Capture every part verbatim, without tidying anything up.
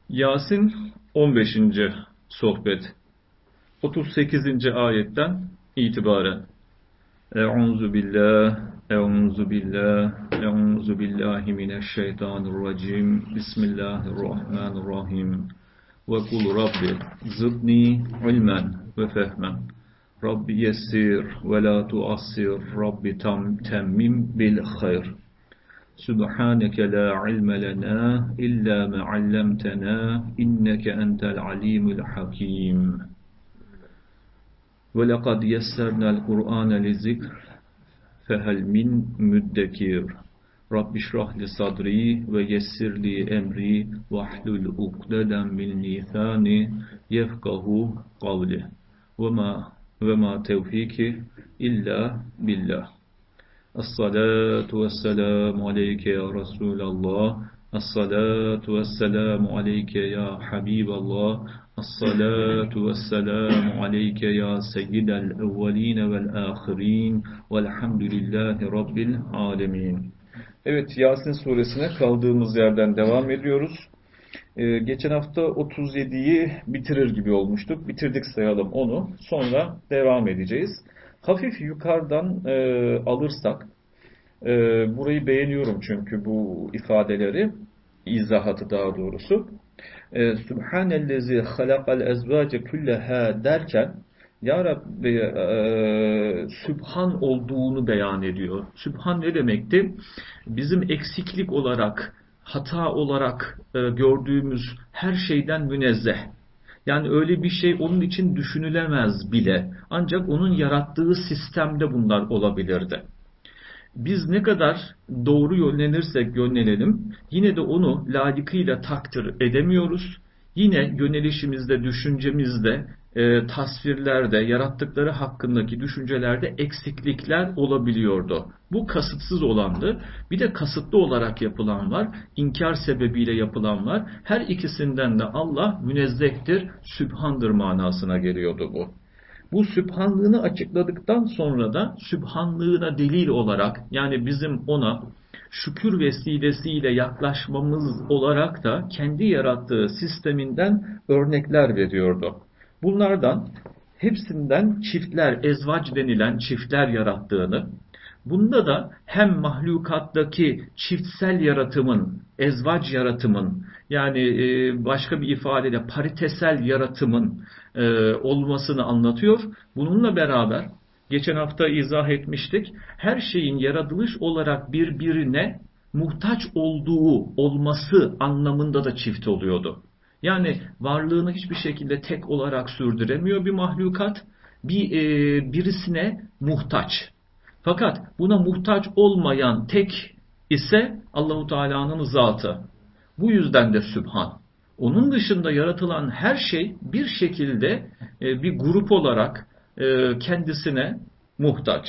Yasin on beşinci sohbet otuz sekizinci ayetten itibaren. Euzu billah, euzu billah, euzu billahi mineşşeytanirracim. Bismillahirrahmanirrahim. Ve kul Rabbi zidni ilmen ve fehmen. Rabbi yessir ve la tuassir. Rabbi tam temmim bil hayr. Subhaneke la ilme lena illa ma allamtana inneke entel alimul hakim. Ve lekad yessernel Kur'ane lizikr fehel min müddekir. Rabbi şrah li sadri ve yessir li emri ve ahlul ukdeden min lisani yefkahu kavli. Ve ma ve ma tevfiki illa billah. Es-salatu vesselamu aleyke ya Resulallah. Es-salatu vesselamu aleyke ya Habiballah. Es-salatu vesselamu aleyke ya seyyidel evveline vel ahirin. Velhamdülillahi Rabbil alemin. Evet, Yasin suresine kaldığımız yerden devam ediyoruz. Ee, geçen hafta otuz yediyi bitirir gibi olmuştuk. Bitirdik sayalım onu. Sonra devam edeceğiz. Hafif yukarıdan e, alırsak, e, burayı beğeniyorum çünkü bu ifadeleri, izahatı daha doğrusu. E, Sübhanellezi halakal ezvace külleha derken, Ya Rabbi e, Sübhan olduğunu beyan ediyor. Sübhan ne demekti? Bizim eksiklik olarak, hata olarak e, gördüğümüz her şeyden münezzeh. Yani öyle bir şey onun için düşünülemez bile. Ancak onun yarattığı sistemde bunlar olabilirdi. Biz ne kadar doğru yönlenirsek yönlenelim, yine de onu layıkıyla takdir edemiyoruz. Yine yönelişimizde, düşüncemizde, e, tasvirlerde, yarattıkları hakkındaki düşüncelerde eksiklikler olabiliyordu. Bu kasıtsız olandı. Bir de kasıtlı olarak yapılan var. İnkar sebebiyle yapılan var. Her ikisinden de Allah münezzehtir, sübhandır manasına geliyordu bu. Bu sübhanlığını açıkladıktan sonra da sübhanlığına delil olarak, yani bizim ona şükür vesilesiyle yaklaşmamız olarak da kendi yarattığı sisteminden örnekler veriyordu. Bunlardan hepsinden çiftler, ezvac denilen çiftler yarattığını, bunda da hem mahlukattaki çiftsel yaratımın, ezvac yaratımın, yani başka bir ifadeyle paritesel yaratımın olmasını anlatıyor. Bununla beraber geçen hafta izah etmiştik. Her şeyin yaratılış olarak birbirine muhtaç olduğu olması anlamında da çift oluyordu. Yani varlığını hiçbir şekilde tek olarak sürdüremiyor bir mahlukat. Bir e, birisine muhtaç. Fakat buna muhtaç olmayan tek ise Allahu Teala'nın zatı. Bu yüzden de Sübhan. Onun dışında yaratılan her şey bir şekilde e, bir grup olarak e, kendisine muhtaç.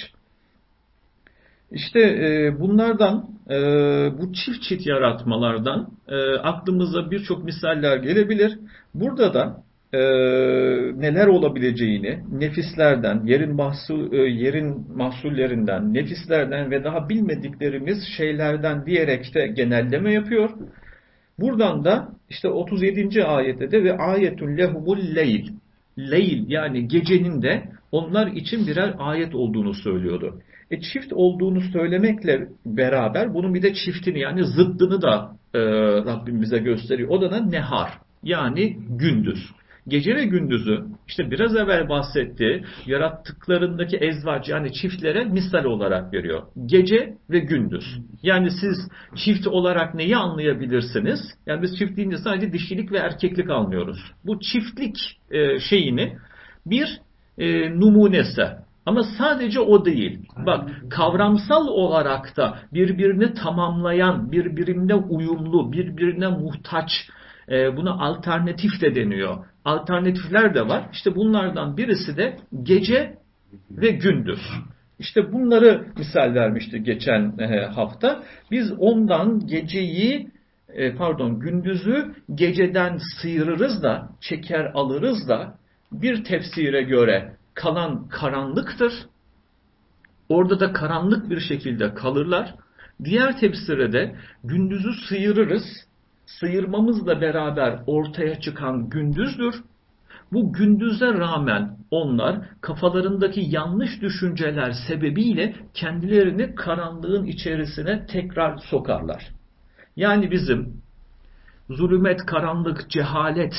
İşte e, bunlardan, e, bu çift çift yaratmalardan e, aklımıza birçok misaller gelebilir. Burada da e, neler olabileceğini, nefislerden, yerin mahsul, e, yerin mahsullerinden, nefislerden ve daha bilmediklerimiz şeylerden diyerek de genelleme yapıyor. Buradan da işte otuz yedinci ayette de ve ayetun lehumul leyl. Leyl yani gecenin de onlar için birer ayet olduğunu söylüyordu. E çift olduğunu söylemekle beraber bunun bir de çiftini yani zıddını da e, Rabbim bize gösteriyor. O da da nehar yani gündüz. Gece ve gündüzü işte biraz evvel bahsettiği yarattıklarındaki ezvac yani çiftlere misal olarak veriyor. Gece ve gündüz. Yani siz çift olarak neyi anlayabilirsiniz? Yani biz çift deyince sadece dişilik ve erkeklik anlıyoruz. Bu çiftlik e, şeyini bir e, numunesi. Ama sadece o değil. Bak kavramsal olarak da birbirini tamamlayan, birbirine uyumlu, birbirine muhtaç, e, buna alternatif de deniyor. Alternatifler de var. İşte bunlardan birisi de gece ve gündüz. İşte bunları misal vermişti geçen hafta. Biz ondan geceyi, pardon gündüzü geceden sıyırırız da, çeker alırız da bir tefsire göre kalan karanlıktır. Orada da karanlık bir şekilde kalırlar. Diğer tefsire de gündüzü sıyırırız. sıyırmamızla beraber ortaya çıkan gündüzdür. Bu gündüze rağmen onlar kafalarındaki yanlış düşünceler sebebiyle kendilerini karanlığın içerisine tekrar sokarlar. Yani bizim zulümet, karanlık, cehalet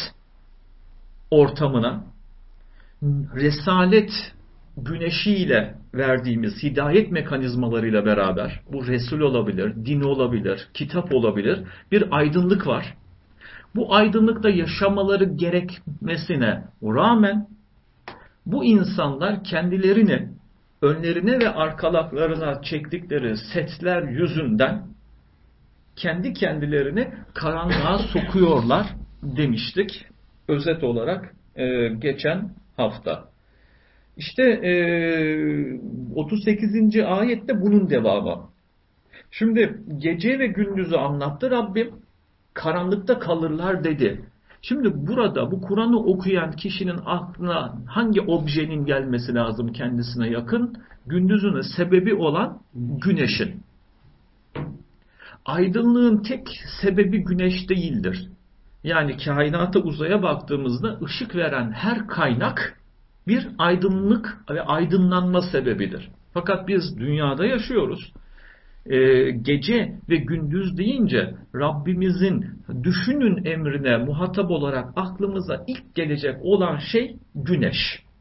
ortamına resalet güneşiyle verdiğimiz hidayet mekanizmalarıyla beraber, bu Resul olabilir, din olabilir, kitap olabilir, bir aydınlık var. Bu aydınlıkta yaşamaları gerekmesine rağmen bu insanlar kendilerini önlerine ve arkalarına çektikleri setler yüzünden kendi kendilerini karanlığa sokuyorlar demiştik. Özet olarak e, geçen hafta. İşte e, otuz sekizinci ayette bunun devamı. Şimdi gece ve gündüzü anlattı Rabbim. Karanlıkta kalırlar dedi. Şimdi burada bu Kur'an'ı okuyan kişinin aklına hangi objenin gelmesi lazım kendisine yakın? Gündüzün sebebi olan güneşin. Aydınlığın tek sebebi güneş değildir. Yani kainata, uzaya baktığımızda ışık veren her kaynak bir aydınlık ve aydınlanma sebebidir. Fakat biz dünyada yaşıyoruz. Ee, gece ve gündüz deyince Rabbimizin düşünün emrine muhatap olarak aklımıza ilk gelecek olan şey güneş.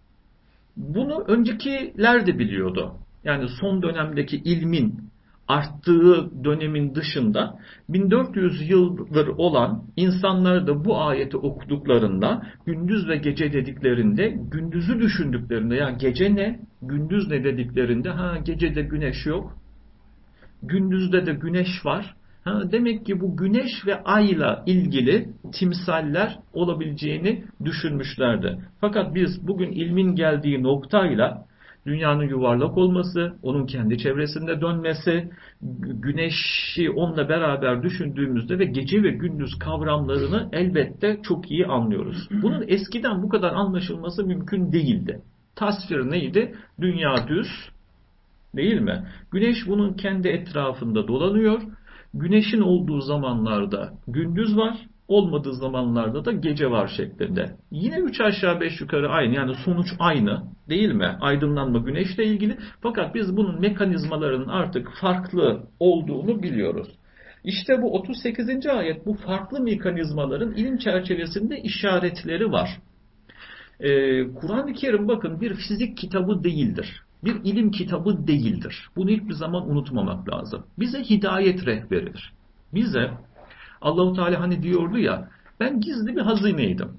Bunu öncekiler de biliyordu. Yani son dönemdeki ilmin arttığı dönemin dışında bin dört yüz yıldır olan insanlar da bu ayeti okuduklarında, gündüz ve gece dediklerinde, gündüzü düşündüklerinde, ya gece ne, gündüz ne dediklerinde, ha gecede güneş yok, gündüzde de güneş var. Ha, demek ki bu güneş ve ayla ilgili timsaller olabileceğini düşünmüşlerdi. Fakat biz bugün ilmin geldiği noktayla dünyanın yuvarlak olması, onun kendi çevresinde dönmesi, güneşi onunla beraber düşündüğümüzde ve gece ve gündüz kavramlarını elbette çok iyi anlıyoruz. Bunun eskiden bu kadar anlaşılması mümkün değildi. Tasvir neydi? Dünya düz, değil mi? Güneş bunun kendi etrafında dolanıyor. Güneşin olduğu zamanlarda gündüz var, olmadığı zamanlarda da gece var şeklinde. Yine üç aşağı beş yukarı aynı, yani sonuç aynı değil mi? Aydınlanma güneşle ilgili. Fakat biz bunun mekanizmalarının artık farklı olduğunu biliyoruz. İşte bu otuz sekizinci ayet bu farklı mekanizmaların ilim çerçevesinde işaretleri var. Ee, Kur'an-ı Kerim bakın bir fizik kitabı değildir. Bir ilim kitabı değildir. Bunu hiçbir zaman unutmamak lazım. Bize hidayet rehberidir. Bize Allah-u Teala hani diyordu ya, ben gizli bir hazineydim.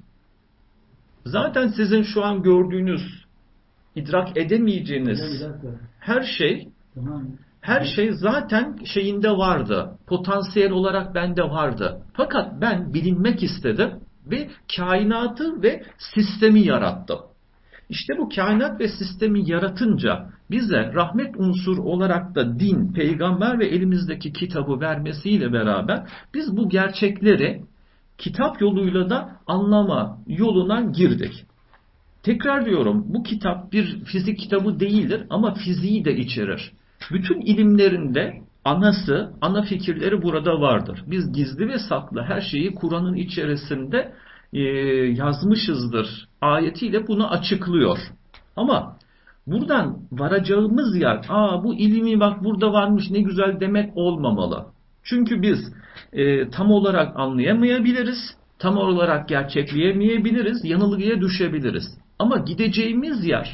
Zaten sizin şu an gördüğünüz, idrak edemeyeceğiniz her şey, her şey zaten şeyinde vardı. Potansiyel olarak bende vardı. Fakat ben bilinmek istedim ve kainatı ve sistemi yarattım. İşte bu kainat ve sistemi yaratınca bize rahmet unsuru olarak da din, peygamber ve elimizdeki kitabı vermesiyle beraber biz bu gerçekleri kitap yoluyla da anlama yoluna girdik. Tekrar diyorum, bu kitap bir fizik kitabı değildir ama fiziği de içerir. Bütün ilimlerinde anası, ana fikirleri burada vardır. Biz gizli ve saklı her şeyi Kur'an'ın içerisinde e, yazmışızdır ayetiyle bunu açıklıyor. Ama buradan varacağımız yer, aa bu ilmi bak burada varmış ne güzel demek olmamalı. Çünkü biz e, tam olarak anlayamayabiliriz, tam olarak gerçekleyemeyebiliriz, yanılgıya düşebiliriz. Ama gideceğimiz yer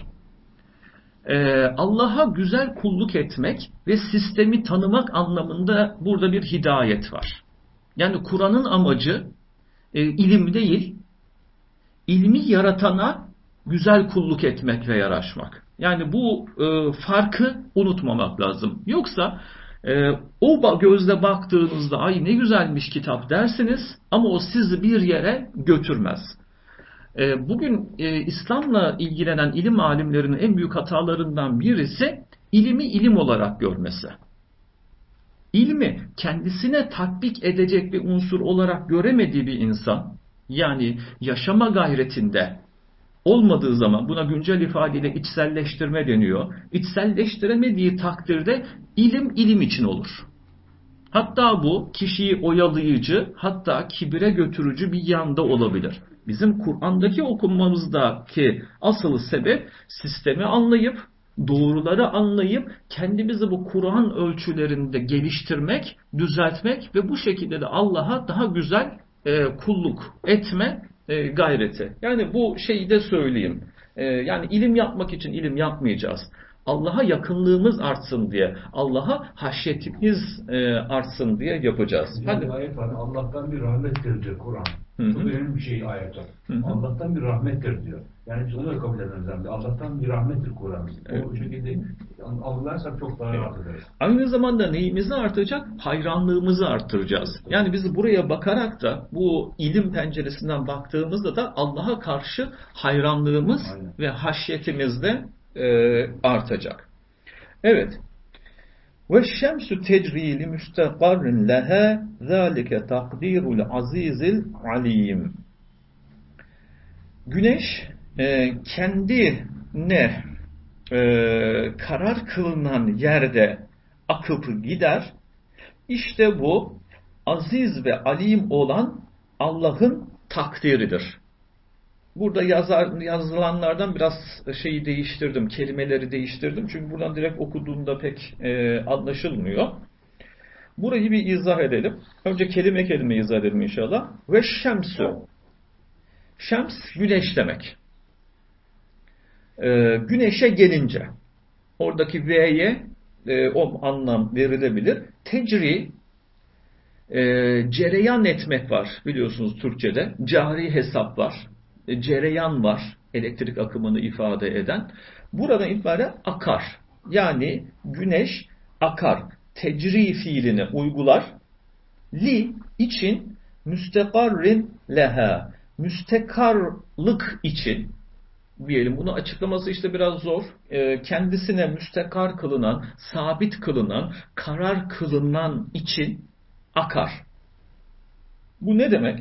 e, Allah'a güzel kulluk etmek ve sistemi tanımak anlamında burada bir hidayet var. Yani Kur'an'ın amacı e, ilim değil, ilmi yaratana güzel kulluk etmek ve yaraşmak. Yani bu e, farkı unutmamak lazım. Yoksa e, o gözle baktığınızda ay ne güzelmiş kitap dersiniz ama o sizi bir yere götürmez. E, bugün e, İslam'la ilgilenen ilim alimlerinin en büyük hatalarından birisi ilimi ilim olarak görmesi. İlmi kendisine tatbik edecek bir unsur olarak göremediği bir insan, yani yaşama gayretinde olmadığı zaman, buna güncel ifadeyle içselleştirme deniyor. İçselleştiremediği takdirde ilim ilim için olur. Hatta bu kişiyi oyalayıcı, hatta kibire götürücü bir yanda olabilir. Bizim Kur'an'daki okumamızdaki asıl sebep sistemi anlayıp, doğruları anlayıp kendimizi bu Kur'an ölçülerinde geliştirmek, düzeltmek ve bu şekilde de Allah'a daha güzel e, kulluk etme e, gayreti. Yani bu şeyi de söyleyeyim. E, yani ilim yapmak için ilim yapmayacağız. Allah'a yakınlığımız artsın diye, Allah'a haşyetimiz e, artsın diye yapacağız. Hadi. Ayet var. Allah'tan bir rahmettir diyor Kur'an. Çok önemli bir şey ayet var. Hı hı. Allah'tan bir rahmettir diyor. Yani biz onu da kabul ederiz. Yani. Allah'tan bir rahmettir Kur'an. Evet. O şekilde algılarsak çok daha rahat ederiz. Aynı zamanda neyimizi artacak? Hayranlığımızı artıracağız. Yani biz buraya bakarak da bu ilim penceresinden baktığımızda da Allah'a karşı hayranlığımız Aynen. ve haşyetimiz de e, artacak. Evet. Ve şemsu tecri li müstekarrin leha zâlike takdirul azizil alim. Güneş e, kendine e, karar kılınan yerde akıp gider. İşte bu aziz ve alim olan Allah'ın takdiridir. Burada yazar, yazılanlardan biraz şeyi değiştirdim, kelimeleri değiştirdim. Çünkü buradan direkt okuduğumda pek e, anlaşılmıyor. Burayı bir izah edelim. Önce kelime kelime izah edelim inşallah. Ve şemsu. Şems güneş demek. E, güneşe gelince oradaki V'ye e, o anlam verilebilir. Tecri e, cereyan etmek var biliyorsunuz Türkçe'de. Cari hesap var. Cereyan var, elektrik akımını ifade eden. Buradan itibaren akar. Yani güneş akar. Tecri fiilini uygular. Li için müstekarrin leha. Müstekarlık için diyelim. Bunu açıklaması işte biraz zor. Kendisine müstekar kılınan, sabit kılınan, karar kılınan için akar. Bu ne demek?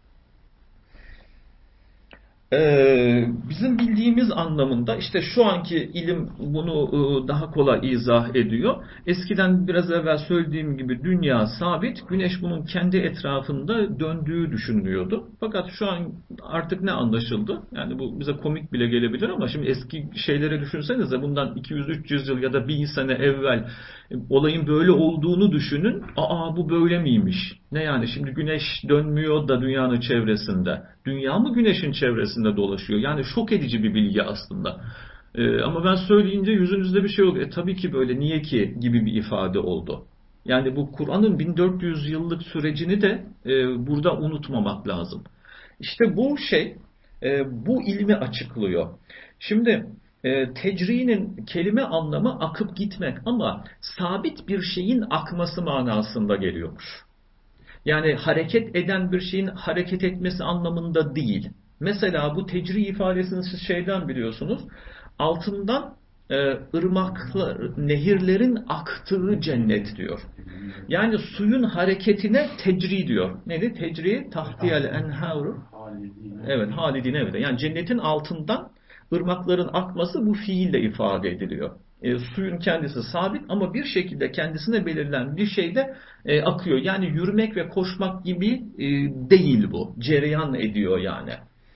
Ee, bizim bildiğimiz anlamında işte şu anki ilim bunu daha kolay izah ediyor. Eskiden biraz evvel söylediğim gibi dünya sabit, güneş bunun kendi etrafında döndüğü düşünülüyordu. Fakat şu an artık ne anlaşıldı? Yani bu bize komik bile gelebilir ama şimdi eski şeyleri düşünsenize bundan iki yüz üç yüz yıl ya da bin sene evvel olayın böyle olduğunu düşünün. Aa bu böyle miymiş? Ne yani şimdi güneş dönmüyor da dünyanın çevresinde. Dünya mı güneşin çevresinde dolaşıyor? Yani şok edici bir bilgi aslında. Ee, ama ben söyleyince yüzünüzde bir şey oldu. E tabii ki böyle niye ki gibi bir ifade oldu. Yani bu Kur'an'ın bin dört yüz yıllık sürecini de e, burada unutmamak lazım. İşte bu şey e, bu ilmi açıklıyor. Şimdi e, tecrinin kelime anlamı akıp gitmek ama sabit bir şeyin akması manasında geliyormuş. Yani hareket eden bir şeyin hareket etmesi anlamında değil. Mesela bu tecri ifadesini siz şeyden biliyorsunuz. Altından e, ırmaklar, nehirlerin aktığı cennet diyor. Yani suyun hareketine tecri diyor. Neydi? Tecri tahtiyel enharu. Evet, halidine evet. Yani cennetin altından ırmakların akması bu fiille ifade ediliyor. E, suyun kendisi sabit ama bir şekilde kendisine belirlen bir şeyde e, akıyor. Yani yürümek ve koşmak gibi e, değil bu. Cereyan ediyor yani.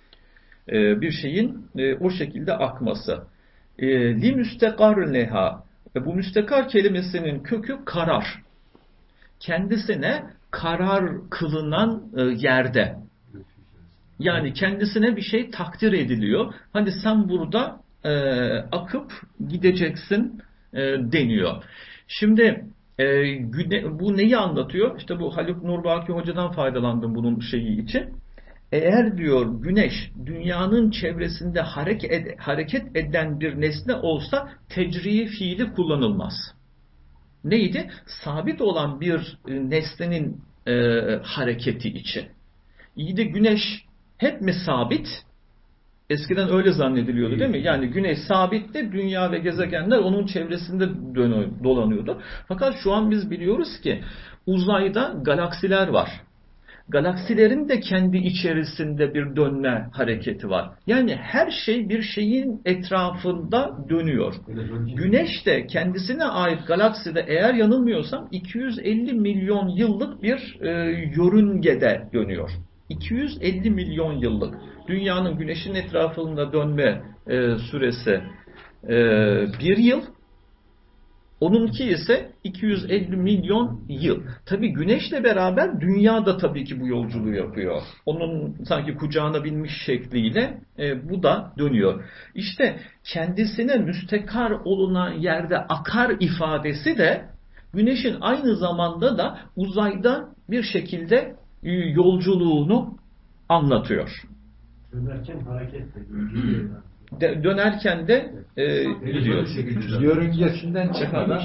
E, bir şeyin e, o şekilde akması. E, li müstekar leha. E, bu müstekar kelimesinin kökü karar. Kendisine karar kılınan e, yerde. Yani kendisine bir şey takdir ediliyor. Hani sen burada e, akıp gideceksin e, deniyor. Şimdi e, güne, bu neyi anlatıyor? İşte bu Haluk Nurbaki Hoca'dan faydalandım bunun şeyi için. Eğer diyor güneş dünyanın çevresinde hareket, ed, hareket eden bir nesne olsa tecri fiili kullanılmaz. Neydi? Sabit olan bir nesnenin e, hareketi için. İyi de güneş hep mi sabit? Eskiden öyle zannediliyordu değil mi? Yani güneş sabitti, dünya ve gezegenler onun çevresinde dolanıyordu. Fakat şu an biz biliyoruz ki uzayda galaksiler var. Galaksilerin de kendi içerisinde bir dönme hareketi var. Yani her şey bir şeyin etrafında dönüyor. Güneş de kendisine ait galakside, eğer yanılmıyorsam iki yüz elli milyon yıllık bir e, yörüngede dönüyor. iki yüz elli milyon yıllık. Dünyanın güneşin etrafında dönme e, süresi e, bir yıl. Onunki ise iki yüz elli milyon yıl. Tabii güneşle beraber dünya da tabii ki bu yolculuğu yapıyor. Onun sanki kucağına binmiş şekliyle e, bu da dönüyor. İşte kendisine müstekar olunan yerde akar ifadesi de güneşin aynı zamanda da uzayda bir şekilde e, yolculuğunu anlatıyor. Dönerken hareket De, dönerken de e, gidiyor. Yörüngesinden çıkarak.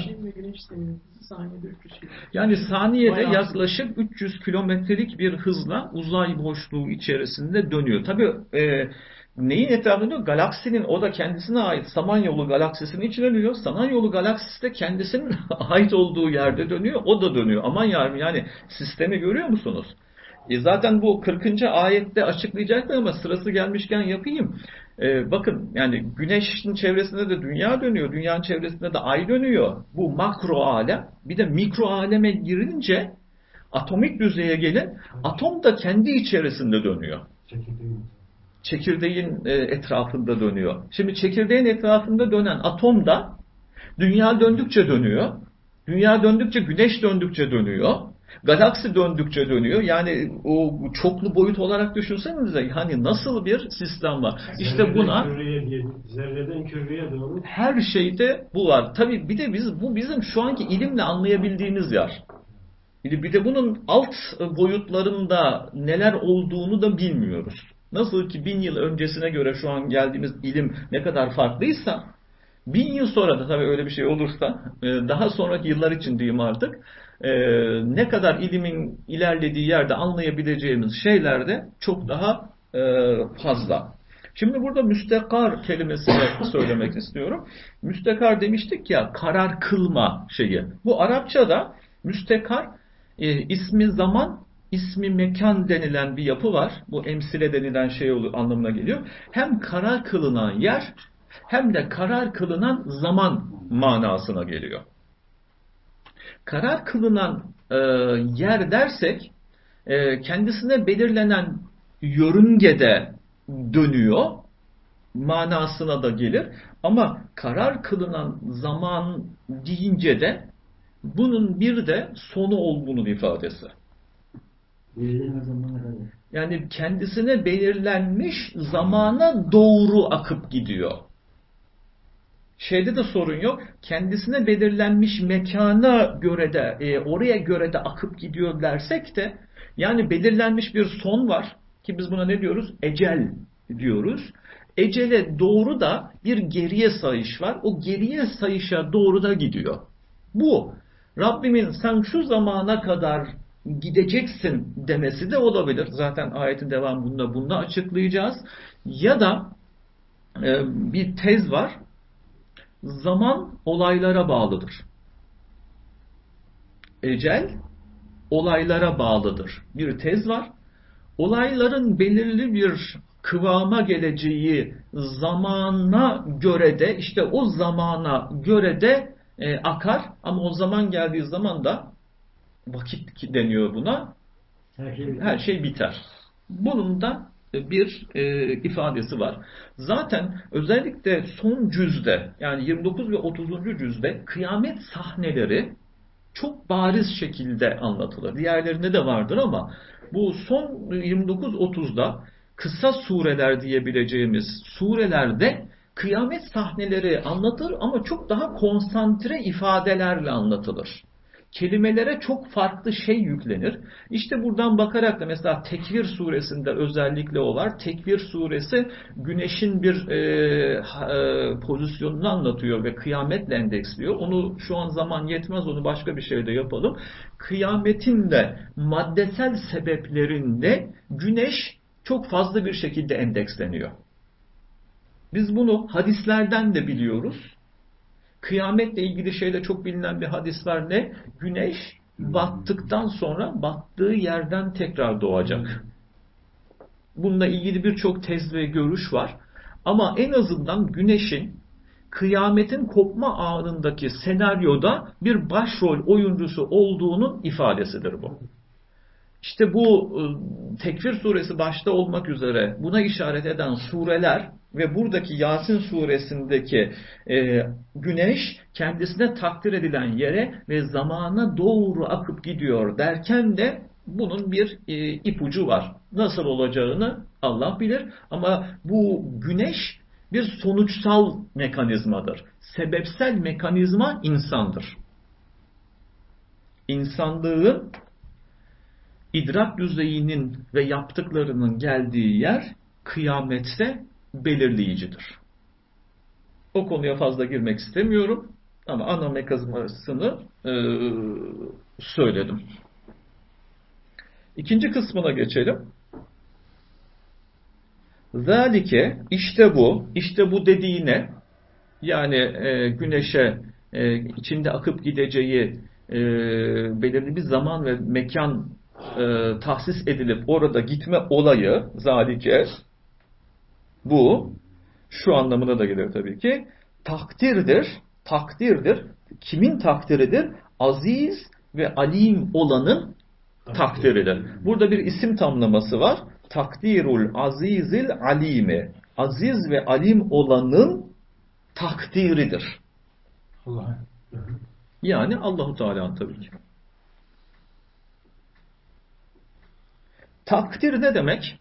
Yani saniyede yaklaşık üç yüz kilometrelik bir hızla uzay boşluğu içerisinde dönüyor. Tabii e, neyin etrafında dönüyor? Galaksinin, o da kendisine ait Samanyolu galaksisinin içine dönüyor. Samanyolu galaksisi de kendisinin ait olduğu yerde dönüyor. O da dönüyor. Aman yavrum, yani sistemi görüyor musunuz? E zaten bu kırkıncı ayette açıklayacaktır ama sırası gelmişken yapayım. Ee, bakın, yani güneşin çevresinde de dünya dönüyor. Dünyanın çevresinde de ay dönüyor. Bu makro alem. Bir de mikro aleme girince atomik düzeye gelin. Atom da kendi içerisinde dönüyor. Çekirdeğin e, etrafında dönüyor. Şimdi çekirdeğin etrafında dönen atom da dünya döndükçe dönüyor. Dünya döndükçe güneş döndükçe dönüyor. Galaksi döndükçe dönüyor. Yani o çoklu boyut olarak düşünsenize, hani nasıl bir sistem var. İşte zerreden buna küreye, zerreden küreye doğru her şeyde bu var. Tabii bir de biz, bu bizim şu anki ilimle anlayabildiğimiz yer. Bir de bunun alt boyutlarında neler olduğunu da bilmiyoruz. Nasıl ki bin yıl öncesine göre şu an geldiğimiz ilim ne kadar farklıysa, bin yıl sonra da tabii öyle bir şey olursa, daha sonraki yıllar için diyeyim artık, ne kadar ilimin ilerlediği yerde anlayabileceğimiz şeyler de çok daha fazla. Şimdi burada müstekar kelimesini söylemek istiyorum. Müstekar demiştik ya, karar kılma şeyi. Bu Arapçada müstekar ismi zaman, ismi mekan denilen bir yapı var. Bu emsile denilen şey anlamına geliyor. Hem karar kılınan yer hem de karar kılınan zaman manasına geliyor. Karar kılınan e, yer dersek e, kendisine belirlenen yörüngede dönüyor manasına da gelir. Ama karar kılınan zaman deyince de bunun bir de sonu olduğunun ifadesi. Yani kendisine belirlenmiş zamana doğru akıp gidiyor. Şeyde de sorun yok. Kendisine belirlenmiş mekana göre de, e, oraya göre de akıp gidiyor dersek de, yani belirlenmiş bir son var ki biz buna ne diyoruz? Ecel diyoruz. Ecele doğru da bir geriye sayış var. O geriye sayışa doğru da gidiyor. Bu Rabbimin sen şu zamana kadar gideceksin demesi de olabilir. Zaten ayetin devamında bunu da açıklayacağız. Ya da e, bir tez var. Zaman olaylara bağlıdır. Ecel olaylara bağlıdır. Bir tez var. Olayların belirli bir kıvama geleceği zamana göre de, işte o zamana göre de e, akar. Ama o zaman geldiği zaman da vakit deniyor buna. Her şey, her şey biter. Bunun da bir e, ifadesi var. Zaten özellikle son cüzde, yani yirmi dokuz ve otuzuncu cüzde kıyamet sahneleri çok bariz şekilde anlatılır. Diğerlerinde de vardır ama bu son yirmi dokuz otuzda kısa sureler diyebileceğimiz surelerde kıyamet sahneleri anlatır ama çok daha konsantre ifadelerle anlatılır. Kelimelere çok farklı şey yüklenir. İşte buradan bakarak da mesela Tekvir suresinde özellikle o var. Tekvir suresi güneşin bir e, e, pozisyonunu anlatıyor ve kıyametle endeksliyor. Onu şu an zaman yetmez, onu başka bir şeyde yapalım. Kıyametin de maddesel sebeplerinde güneş çok fazla bir şekilde endeksleniyor. Biz bunu hadislerden de biliyoruz. Kıyametle ilgili şeyde çok bilinen bir hadis var ne? Güneş battıktan sonra battığı yerden tekrar doğacak. Bununla ilgili birçok tez ve görüş var. Ama en azından güneşin kıyametin kopma anındaki senaryoda bir başrol oyuncusu olduğunun ifadesidir bu. İşte bu Tekvir suresi başta olmak üzere buna işaret eden sureler ve buradaki Yasin suresindeki e, güneş kendisine takdir edilen yere ve zamana doğru akıp gidiyor derken de bunun bir e, ipucu var. Nasıl olacağını Allah bilir ama bu güneş bir sonuçsal mekanizmadır. Sebepsel mekanizma insandır. İnsanlığın idrak düzeyinin ve yaptıklarının geldiği yer kıyamette belirleyicidir. O konuya fazla girmek istemiyorum ama ana mekanizmasını e, söyledim. İkinci kısmına geçelim. Zalike işte bu, işte bu dediğine yani e, güneşe e, içinde akıp gideceği e, belirli bir zaman ve mekan e, tahsis edilip orada gitme olayı zalike bu şu anlamına da gelir tabii ki takdirdir, takdirdir. Kimin takdiridir? Aziz ve alim olanın takdiridir. Burada bir isim tamlaması var. Takdirul azizil alimi. Aziz ve alim olanın takdiridir. Allah. Yani Allahu Teala'nın tabii ki. Takdir ne demek?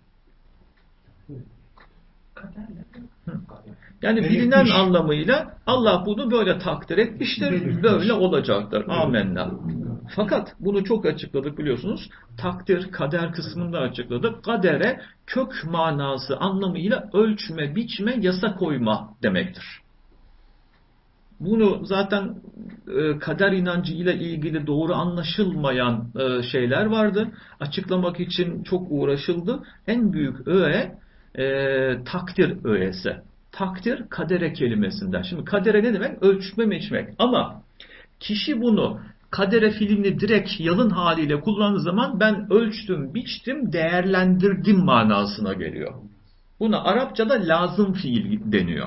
Yani bilinen anlamıyla Allah bunu böyle takdir etmiştir, böyle olacaktır. Amenna. Fakat bunu çok açıkladık biliyorsunuz. Takdir, kader kısmında açıkladık. Kadere kök manası anlamıyla ölçme, biçme, yasa koyma demektir. Bunu zaten e, kader inancıyla ilgili doğru anlaşılmayan e, şeyler vardı. Açıklamak için çok uğraşıldı. En büyük öğe e, takdir öğesi. Takdir kadere kelimesinden. Şimdi kadere ne demek? Ölçme, biçmek. Ama kişi bunu kadere fiilini direkt yalın haliyle kullandığı zaman ben ölçtüm, biçtim, değerlendirdim manasına geliyor. Buna Arapçada lazım fiil deniyor.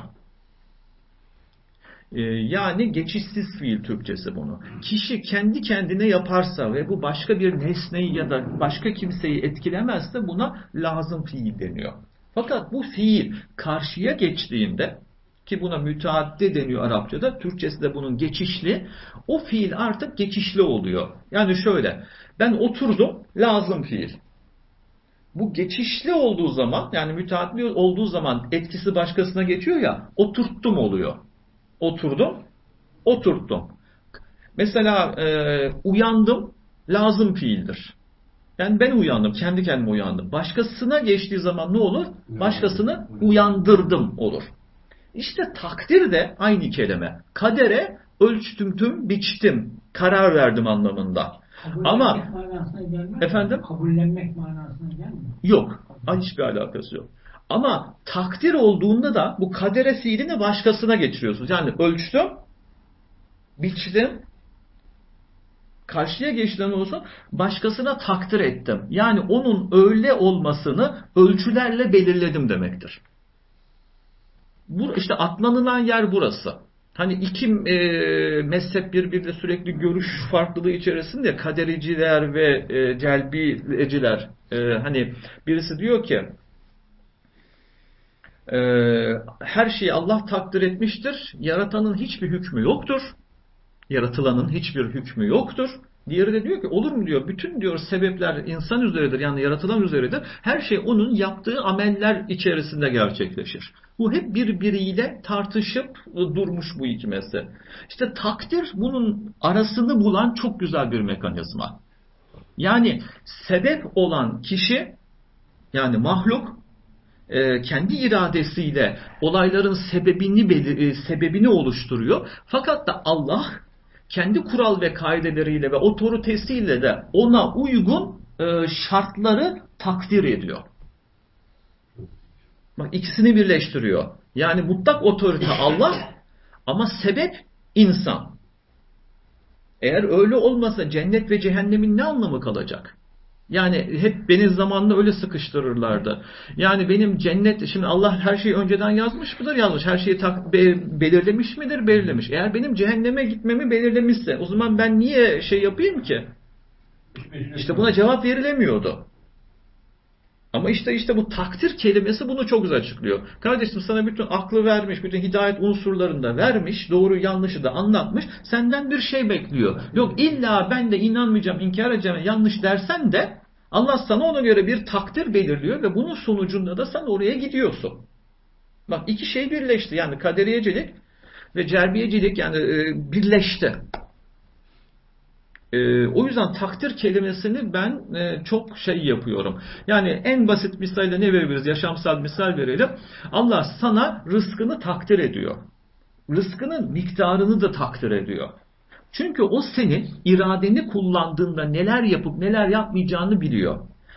Yani geçişsiz fiil Türkçesi bunu. Kişi kendi kendine yaparsa ve bu başka bir nesneyi ya da başka kimseyi etkilemezse buna lazım fiil deniyor. Fakat bu fiil karşıya geçtiğinde ki buna müteaddi deniyor Arapçada, Türkçesi de bunun geçişli, o fiil artık geçişli oluyor. Yani şöyle, ben oturdum, lazım fiil. Bu geçişli olduğu zaman, yani müteaddi olduğu zaman etkisi başkasına geçiyor ya, oturttum oluyor. Oturdum, oturttum. Mesela e, uyandım, lazım fiildir. Yani ben uyandım, kendi kendime uyandım. Başkasına geçtiği zaman ne olur? Başkasını uyandırdım olur. İşte takdir de aynı kelime. Kadere ölçtüm, tüm, biçtim, karar verdim anlamında. Kabullenmek ama manasına gelmez efendim? Mi? Kabullenmek manasına gelmiyor. Yok. Hiçbir alakası yok. Ama takdir olduğunda da bu kadere fiilini başkasına geçiriyorsunuz. Yani ölçtüm, biçtim, karşıya geçtiğinden olsun başkasına takdir ettim. Yani onun öyle olmasını ölçülerle belirledim demektir. Bu işte atlanılan yer burası. Hani iki e, mezhep birbiriyle sürekli görüş farklılığı içerisinde kadericiler ve e, celbiciler. E, hani birisi diyor ki e, her şeyi Allah takdir etmiştir. Yaratanın hiçbir hükmü yoktur. Yaratılanın hiçbir hükmü yoktur. Diğeri de diyor ki olur mu diyor. Bütün diyor sebepler insan üzeridir. Yani yaratılan üzeridir. Her şey onun yaptığı ameller içerisinde gerçekleşir. Bu hep birbiriyle tartışıp durmuş bu iki mezhep. İşte takdir bunun arasını bulan çok güzel bir mekanizma. Yani sebep olan kişi yani mahluk kendi iradesiyle olayların sebebini sebebini oluşturuyor. Fakat da Allah kendi kural ve kaideleriyle ve otoritesiyle de ona uygun şartları takdir ediyor. Bak ikisini birleştiriyor. Yani mutlak otorite Allah ama sebep insan. Eğer öyle olmasa cennet ve cehennemin ne anlamı kalacak? Yani hep beni zamanla öyle sıkıştırırlardı. Yani benim cennet, şimdi Allah her şeyi önceden yazmış mıdır? Yazmış. Her şeyi tak, be, belirlemiş midir? Belirlemiş. Eğer benim cehenneme gitmemi belirlemişse o zaman ben niye şey yapayım ki? İşte buna cevap verilemiyordu. Ama işte işte bu takdir kelimesi bunu çok güzel açıklıyor. Kardeşim sana bütün aklı vermiş, bütün hidayet unsurlarını da vermiş, doğru yanlışı da anlatmış. Senden bir şey bekliyor. Yok illa ben de inanmayacağım, inkar edeceğim, yanlış dersen de Allah sana ona göre bir takdir belirliyor ve bunun sonucunda da sen oraya gidiyorsun. Bak iki şey birleşti. Yani kaderiyecilik ve cerbiyecilik yani e, birleşti. Ee, o yüzden takdir kelimesini ben e, çok şey yapıyorum. Yani en basit misalle ne verebiliriz? Yaşamsal misal verelim. Allah sana rızkını takdir ediyor. Rızkının miktarını da takdir ediyor. Çünkü o senin iradeni kullandığında neler yapıp neler yapmayacağını biliyor.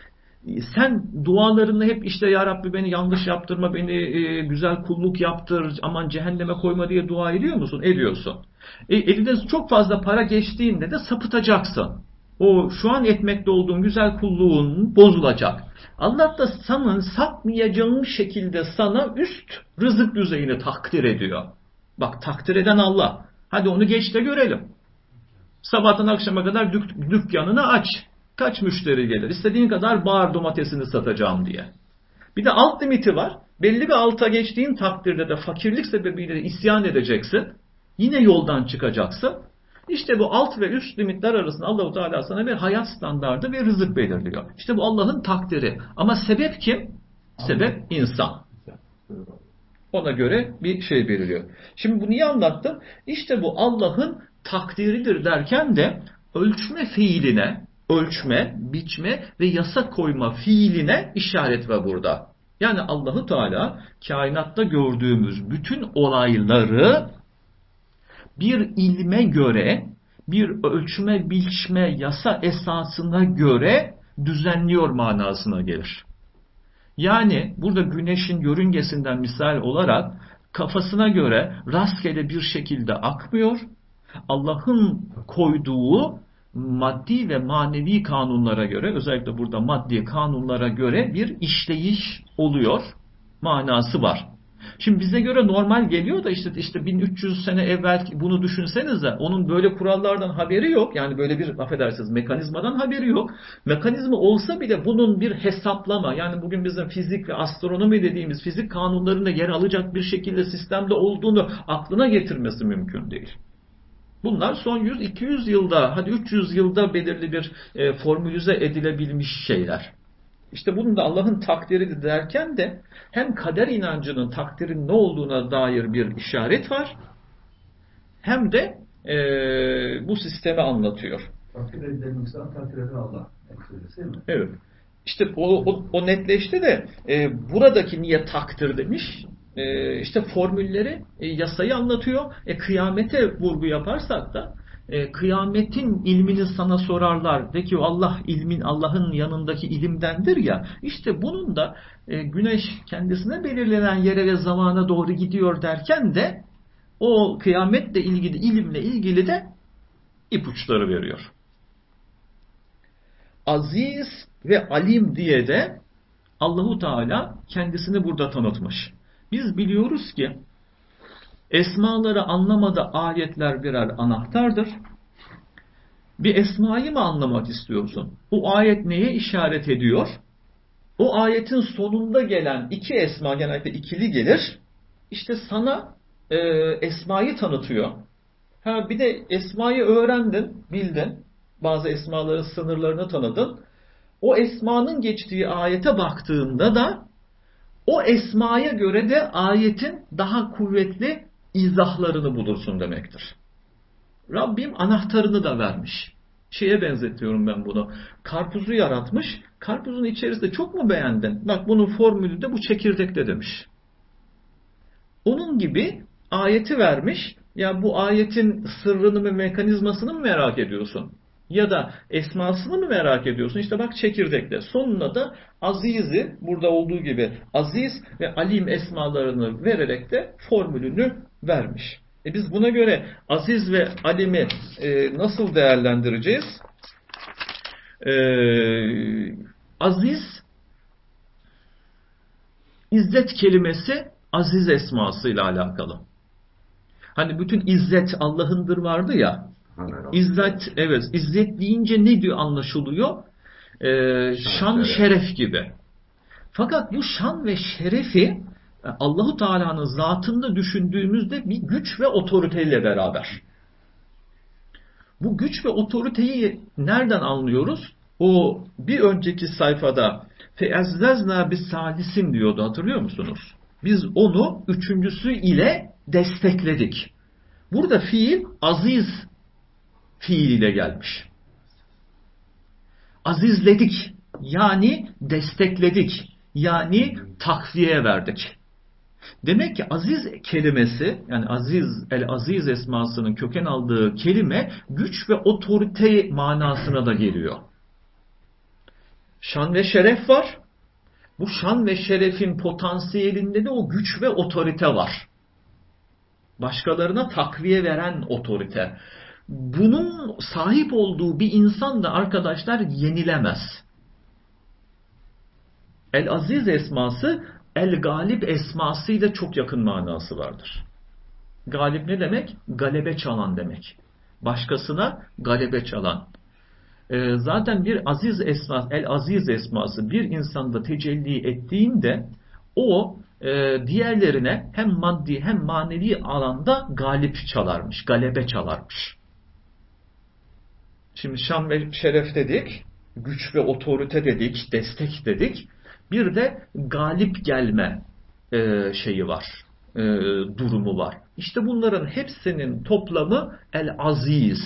Sen dualarını hep işte ya Rabbi beni yanlış yaptırma, beni e, güzel kulluk yaptır, aman cehenneme koyma diye dua ediyor musun? Ediyorsun. E, elinde çok fazla para geçtiğinde de sapıtacaksın. O şu an etmekte olduğun güzel kulluğun bozulacak. Allah da sana sapmayacağın şekilde sana üst rızık düzeyini takdir ediyor. Bak takdir eden Allah. Hadi onu geç de görelim. Sabahtan akşama kadar dük- dükkanını aç. Kaç müşteri gelir? İstediğin kadar bağır domatesini satacağım diye. Bir de alt limiti var. Belli bir alta geçtiğin takdirde de fakirlik sebebiyle isyan edeceksin. Yine yoldan çıkacaksın. İşte bu alt ve üst limitler arasında Allah-u Teala sana bir hayat standardı ve rızık belirliyor. İşte bu Allah'ın takdiri. Ama sebep kim? Sebep insan. Ona göre bir şey belirliyor. Şimdi bunu niye anlattım? İşte bu Allah'ın takdiridir derken de ölçme fiiline, ölçme, biçme ve yasa koyma fiiline işaret var burada. Yani Allah-u Teala kainatta gördüğümüz bütün olayları bir ilme göre, bir ölçme, biçme, yasa esasına göre düzenliyor manasına gelir. Yani burada güneşin yörüngesinden misal olarak kafasına göre rastgele bir şekilde akmıyor. Allah'ın koyduğu maddi ve manevi kanunlara göre, özellikle burada maddi kanunlara göre bir işleyiş oluyor manası var. Şimdi bize göre normal geliyor da işte işte bin üç yüz sene evvel bunu düşünsenize, onun böyle kurallardan haberi yok. Yani böyle bir affedersiniz mekanizmadan haberi yok. Mekanizma olsa bile bunun bir hesaplama, yani bugün bizim fizik ve astronomi dediğimiz fizik kanunlarında yer alacak bir şekilde sistemde olduğunu aklına getirmesi mümkün değil. Bunlar son yüz iki yüz yılda, hadi üç yüz yılda belirli bir e, formülize edilebilmiş şeyler. İşte bunun da Allah'ın takdiri derken de hem kader inancının takdirin ne olduğuna dair bir işaret var, hem de e, bu sistemi anlatıyor. Takdir edilen insan, takdir eden Allah. Değil mi? Evet. İşte o, o, o netleşti de e, buradaki niye takdir demiş? E, işte formülleri, e, yasayı anlatıyor. E, kıyamete vurgu yaparsak da e, kıyametin ilmini sana sorarlar. De ki Allah ilmin Allah'ın yanındaki ilimdendir ya. İşte bunun da e, güneş kendisine belirlenen yere ve zamana doğru gidiyor derken de o kıyametle ilgili ilimle ilgili de ipuçları veriyor. Aziz ve alim diye de Allahu Teala kendisini burada tanıtmış. Biz biliyoruz ki esmaları anlamada ayetler birer anahtardır. Bir esmayı mı anlamak istiyorsun? Bu ayet neye işaret ediyor? O ayetin sonunda gelen iki esma, genellikle ikili gelir. İşte sana e, esmayı tanıtıyor. Ha, bir de esmayı öğrendin, bildin. Bazı esmaların sınırlarını tanıdın. O esmanın geçtiği ayete baktığında da o esmaya göre de ayetin daha kuvvetli izahlarını bulursun demektir. Rabbim anahtarını da vermiş. Şeye benzetiyorum ben bunu. Karpuzu yaratmış. Karpuzun içerisinde çok mu beğendin? Bak bunun formülü de bu çekirdekte demiş. Onun gibi ayeti vermiş. Ya bu ayetin sırrını ve mekanizmasını mı merak ediyorsun? Ya da esmasını mı merak ediyorsun? İşte bak çekirdekte. Sonuna da Aziz'i, burada olduğu gibi Aziz ve Alim esmalarını vererek de formülünü vermiş. E biz buna göre aziz ve alimi e, nasıl değerlendireceğiz? E, aziz, İzzet kelimesi aziz esmasıyla alakalı. Hani bütün izzet Allah'ındır vardı ya. İzzet, evet, izzet deyince ne diyor anlaşılıyor? Ee, şan, şeref gibi. Fakat bu şan ve şerefi Allahu Teala'nın zatında düşündüğümüzde bir güç ve otoriteyle beraber. Bu güç ve otoriteyi nereden anlıyoruz? O bir önceki sayfada feezzezna bis salisin diyordu, hatırlıyor musunuz? Biz onu üçüncüsü ile destekledik. Burada fiil aziz fiiliyle gelmiş. Azizledik, yani destekledik, yani takviye verdik. Demek ki aziz kelimesi, yani aziz, el aziz esmasının köken aldığı kelime güç ve otorite manasına da geliyor. Şan ve şeref var. Bu şan ve şerefin potansiyelinde de o güç ve otorite var. Başkalarına takviye veren otorite. Bunun sahip olduğu bir insan da arkadaşlar yenilemez. El aziz esması el galip esmasıyla çok yakın manası vardır. Galip ne demek? Galebe çalan demek. Başkasına galebe çalan. Ee, zaten bir aziz esmas, el aziz esması bir insanda tecelli ettiğinde o e, diğerlerine hem maddi hem manevi alanda galip çalarmış, galebe çalarmış. Şimdi şan ve şeref dedik, güç ve otorite dedik, destek dedik. Bir de galip gelme e, şeyi var, e, durumu var. İşte bunların hepsinin toplamı el aziz.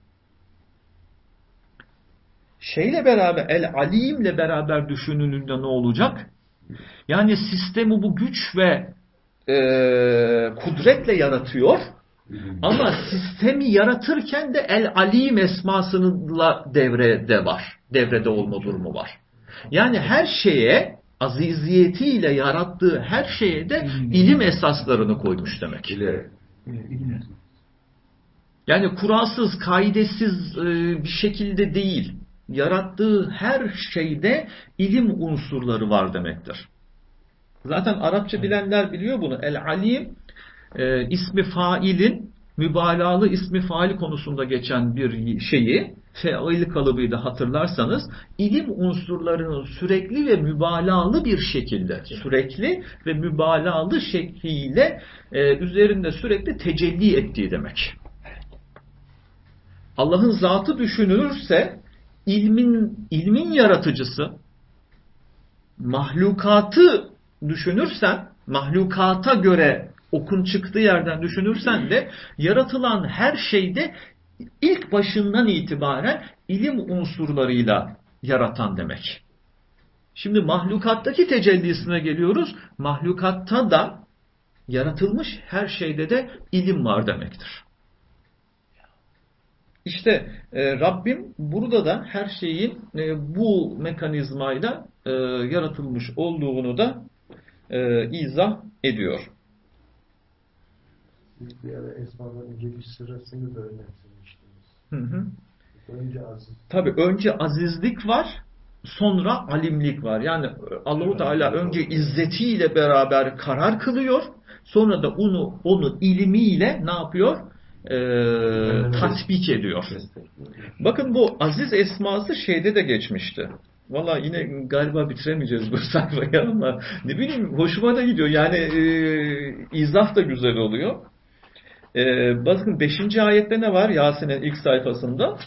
Şeyle beraber, el alimle beraber düşünülünde ne olacak? Yani sistemi bu güç ve e, kudretle yaratıyor. Ama sistemi yaratırken de el alim esmasıyla devrede var. Devrede olma durumu var. Yani her şeye aziziyetiyle yarattığı her şeye de ilim esaslarını koymuş demek. Yani kuralsız, kaidesiz bir şekilde değil. Yarattığı her şeyde ilim unsurları var demektir. Zaten Arapça bilenler biliyor bunu. El alim e, ismi failin mübalağalı ismi fail konusunda geçen bir şeyi, feil kalıbıyla hatırlarsanız, ilim unsurlarının sürekli ve mübalağalı bir şekilde, sürekli ve mübalağalı şekliyle e, üzerinde sürekli tecelli ettiği demek. Allah'ın zatı düşünülürse ilmin ilmin yaratıcısı, mahlukatı düşünürsen, mahlukata göre okun çıktığı yerden düşünürsen de yaratılan her şeyde ilk başından itibaren ilim unsurlarıyla yaratan demek. Şimdi mahlukattaki tecellisine geliyoruz. Mahlukatta da yaratılmış her şeyde de ilim var demektir. İşte e, Rabbim burada da her şeyin e, bu mekanizmayla e, yaratılmış olduğunu da e, izah ediyor. Bir ara esmaların geliş sırasını da önemsemiştiniz. Hı hı. Önce aziz. Tabii önce azizlik var, sonra alimlik var. Yani Allah-u Teala önce izzetiyle beraber karar kılıyor, sonra da onu onu ilmiyle ne yapıyor? Ee, tatbik ediyor. Bakın bu aziz esması şeyde de geçmişti. Vallahi yine galiba bitiremeyeceğiz bu sayfayı ama ne bileyim hoşuma da gidiyor. Yani e, izah da güzel oluyor. E, bakın beşinci ayette ne var Yasin'in ilk sayfasında?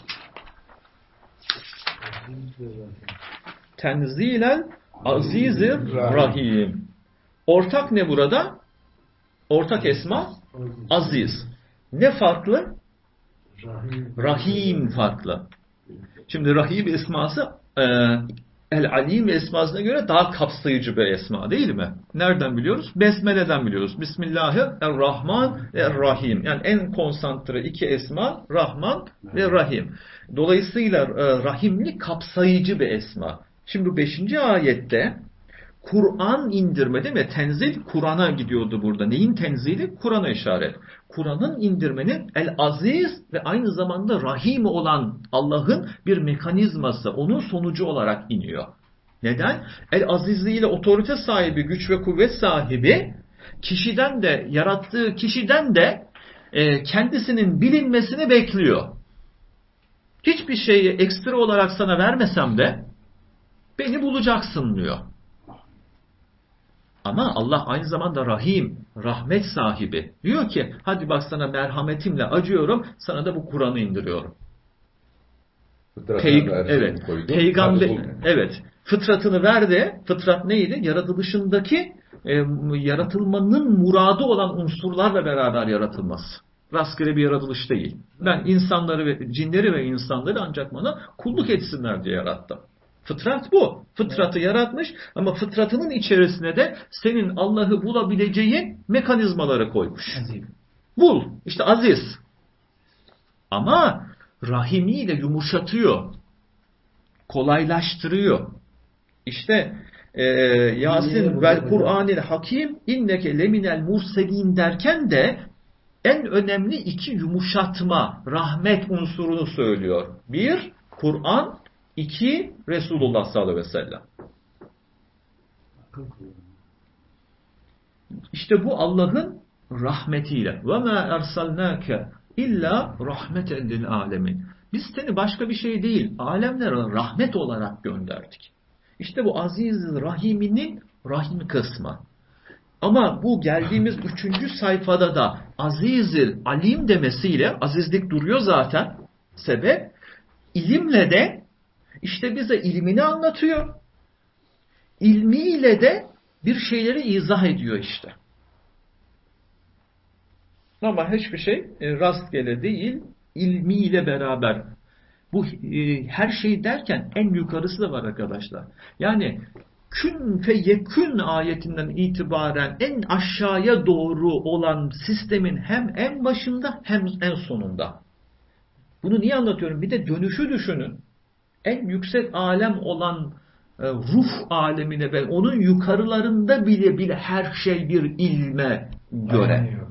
Tenzilel azizir rahim. Ortak ne burada? Ortak esma aziz. Ne farklı? Rahim, Rahim farklı. Şimdi Rahim esması e, El-Alim esmasına göre daha kapsayıcı bir esma değil mi? Nereden biliyoruz? Besmele'den biliyoruz. Bismillahirrahmanirrahim. Yani en konsantre iki esma Rahman ve Rahim. Dolayısıyla e, rahimli kapsayıcı bir esma. Şimdi beşinci ayette Kur'an indirme değil mi? Tenzil Kur'an'a gidiyordu burada. Neyin tenzili? Kur'an'a işaret. Kur'an'ın indirmenin el-aziz ve aynı zamanda rahim olan Allah'ın bir mekanizması, onun sonucu olarak iniyor. Neden? El-azizliğiyle otorite sahibi, güç ve kuvvet sahibi kişiden de, yarattığı kişiden de e, kendisinin bilinmesini bekliyor. Hiçbir şeyi ekstra olarak sana vermesem de beni bulacaksın diyor. Ama Allah aynı zamanda rahim, rahmet sahibi. Diyor ki hadi bak sana merhametimle acıyorum, sana da bu Kur'an'ı indiriyorum. Pey evet, peygamber evet, fıtratını verdi. Fıtrat neydi? Yaratılışındaki e, yaratılmanın muradı olan unsurlarla beraber yaratılması. Rastgele bir yaratılış değil. Ben insanları ve cinleri ve insanları ancak bana kulluk etsinler diye yarattım. Fıtrat bu. Fıtratı yaratmış ama fıtratının içerisine de senin Allah'ı bulabileceğin mekanizmaları koymuş. Aziz. Bul. İşte aziz. Ama rahimiyle yumuşatıyor. Kolaylaştırıyor. İşte e, Yasin vel Kur'anil Hakim inneke leminel murselin derken de en önemli iki yumuşatma, rahmet unsurunu söylüyor. Bir, Kur'an, iki, Resulullah sallallahu aleyhi ve sellem. İşte bu Allah'ın rahmetiyle. وَمَا اَرْسَلْنَاكَ illa rahmeten lil alemin. Biz seni başka bir şey değil, alemlere rahmet olarak gönderdik. İşte bu Aziz Rahim'inin rahim kısmı. Ama bu geldiğimiz üçüncü sayfada da Azizil Alim demesiyle azizlik duruyor zaten. Sebep ilimle de işte bize ilmini anlatıyor. İlmiyle de bir şeyleri izah ediyor işte. Ama hiçbir şey rastgele değil, ilmiyle beraber. Bu e, her şey derken en yukarısı da var arkadaşlar. Yani kün fe yekün ayetinden itibaren en aşağıya doğru olan sistemin hem en başında hem en sonunda. Bunu niye anlatıyorum? Bir de dönüşü düşünün. En yüksek alem olan e, ruh alemine ve onun yukarılarında bile bile her şey bir ilme göre. Aynen.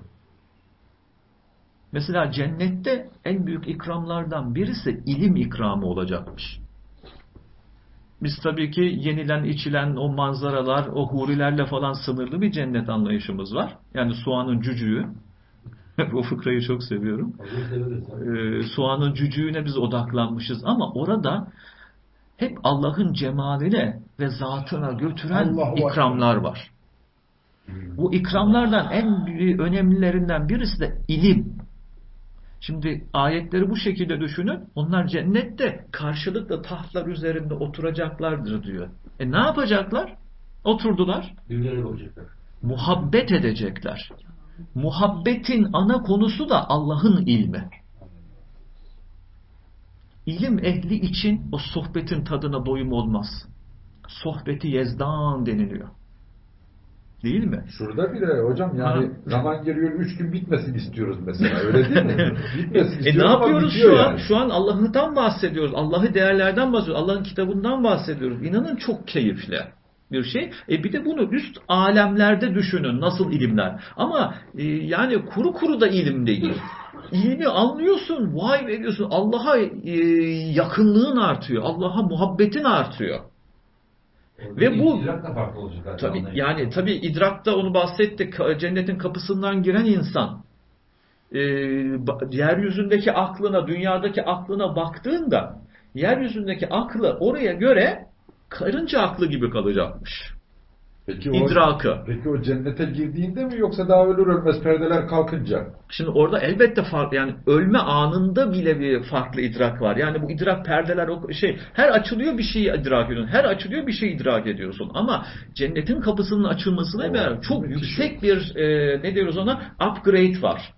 Mesela cennette en büyük ikramlardan birisi ilim ikramı olacakmış. Biz tabii ki yenilen içilen o manzaralar, o hurilerle falan sınırlı bir cennet anlayışımız var. Yani soğanın cücüğü. O fıkrayı çok seviyorum. Ee, soğanın cücüğüne biz odaklanmışız ama orada hep Allah'ın cemaline ve zatına götüren Allah ikramlar var. Bu ikramlardan en büyük, önemlilerinden birisi de ilim. Şimdi ayetleri bu şekilde düşünün. Onlar cennette karşılıklı tahtlar üzerinde oturacaklardır diyor. E ne yapacaklar? Oturdular. Muhabbet edecekler. Muhabbetin ana konusu da Allah'ın ilmi. İlim ehli için o sohbetin tadına doyum olmaz. Sohbeti yezdan deniliyor. Değil mi? Şurada bile hocam yani ha. Zaman geliyor üç gün bitmesin istiyoruz mesela. Öyle değil mi? Bitmesin istiyoruz. E ne yapıyoruz şu an? Yani. Şu an Allah'tan bahsediyoruz. Allah'ı değerlerden bahsediyoruz. Allah'ın kitabından bahsediyoruz. İnanın çok keyifli bir şey. E bir de bunu üst alemlerde düşünün. Nasıl ilimler. Ama e, yani kuru kuru da ilim değil. İlmi anlıyorsun. Vay veriyorsun. Allah'a e, yakınlığın artıyor. Allah'a muhabbetin artıyor. Ve bu tabii yani tabii idrakta onu bahsettik. Cennetin kapısından giren insan e, yeryüzündeki aklına, dünyadaki aklına baktığında yeryüzündeki aklı oraya göre karınca aklı gibi kalacakmış. Peki İdrakı. O, peki o cennete girdiğinde mi yoksa daha ölür ölmez perdeler kalkınca? Şimdi orada elbette farklı, yani ölme anında bile bir farklı idrak var. Yani bu idrak perdeler o şey her açılıyor bir şeyi idrak ediyorsun. Her açılıyor bir şey idrak ediyorsun. Ama cennetin kapısının açılmasına beraber çok yüksek bir e, ne diyoruz ona upgrade var.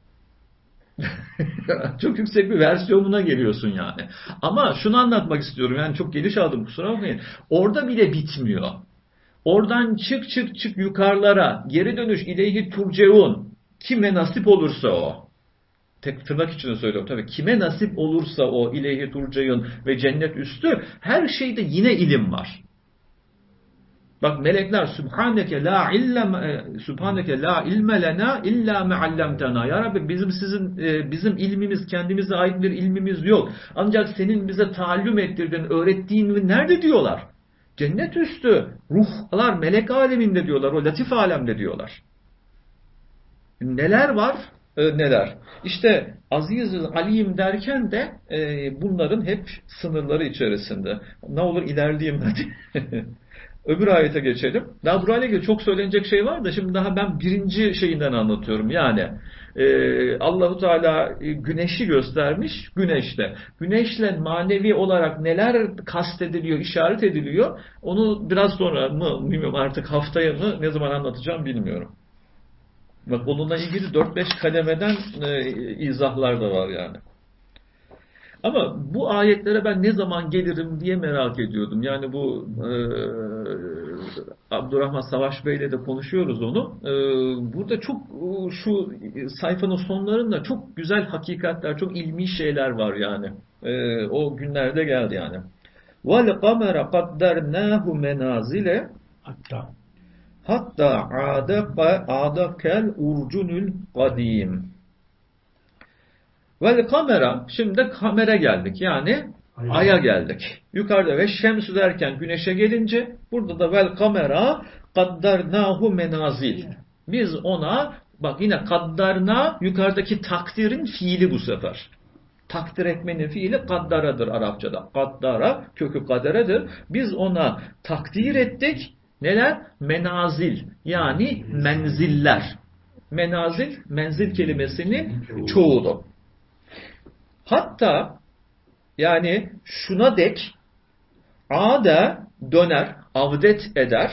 Çok yüksek bir versiyonuna geliyorsun yani. Ama şunu anlatmak istiyorum. Yani çok geniş aldım, kusura bakmayın. Orada bile bitmiyor. Oradan çık çık çık yukarılara, geri dönüş ileyhi turceun. Kime nasip olursa o. Tek tırnak içinde söylüyorum tabii. Kime nasip olursa o ileyhi turceun ve cennet üstü, her şeyde yine ilim var. Bak melekler Subhaneke la ilme Subhaneke la ilme lena illa ma allamtana. Ya Rabbi bizim sizin bizim ilmimiz, kendimize ait bir ilmimiz yok. Ancak senin bize taallüm ettirdiğin, öğrettiğin nerede diyorlar? Cennet üstü, ruhlar melek aleminde diyorlar, o latif alemde diyorlar. Neler var? Ee, neler? İşte Aziz Alim derken de e, bunların hep sınırları içerisinde. Ne olur ilerleyeyim hadi. Öbür ayete geçelim. Daha burayla ilgili çok söylenecek şey var da şimdi daha ben birinci şeyinden anlatıyorum. Yani e, Allahu Teala güneşi göstermiş, güneşte. Güneşle manevi olarak neler kastediliyor, işaret ediliyor. Onu biraz sonra mı, bilmiyorum artık haftaya mı, ne zaman anlatacağım bilmiyorum. Bak onunla ilgili dört beş kademeden e, izahlar da var yani. Ama bu ayetlere ben ne zaman gelirim diye merak ediyordum. Yani bu e, Abdurrahman Savaş Bey'le de konuşuyoruz onu. E, burada çok şu sayfanın sonlarında çok güzel hakikatler, çok ilmi şeyler var yani. E, o günlerde geldi yani. Vel kamera kaddernâhu menazile Hatta hatta adakel urcunül kadim. Vel kamera, şimdi kamera geldik yani Ay'a. Ay'a geldik. Yukarıda ve şemsü derken güneşe gelince burada da vel kamera kaddarnahu menazil. Biz ona bak yine kaddarna yukarıdaki takdirin fiili bu sefer. Takdir etmenin fiili kaddaradır Arapçada. Kaddara kökü kaderedir. Biz ona takdir ettik. Neler? Menazil yani menziller. Menazil, menzil kelimesinin çoğulu. Hatta yani şuna dek ade döner, avdet eder.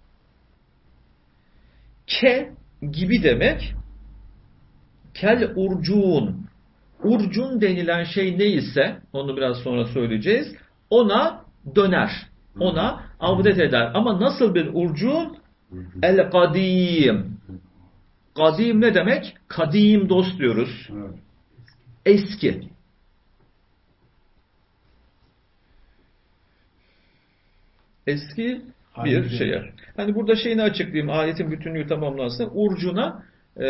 Ke gibi demek. Kel urcun. Urcun denilen şey neyse onu biraz sonra söyleyeceğiz. Ona döner. Ona avdet eder. Ama nasıl bir urcun? El kadim. Kadim ne demek? Kadim dost diyoruz. Eski. Eski bir şeye. Hani burada şeyini açıklayayım. Ayetin bütünlüğü tamamlansın. Urcuna e,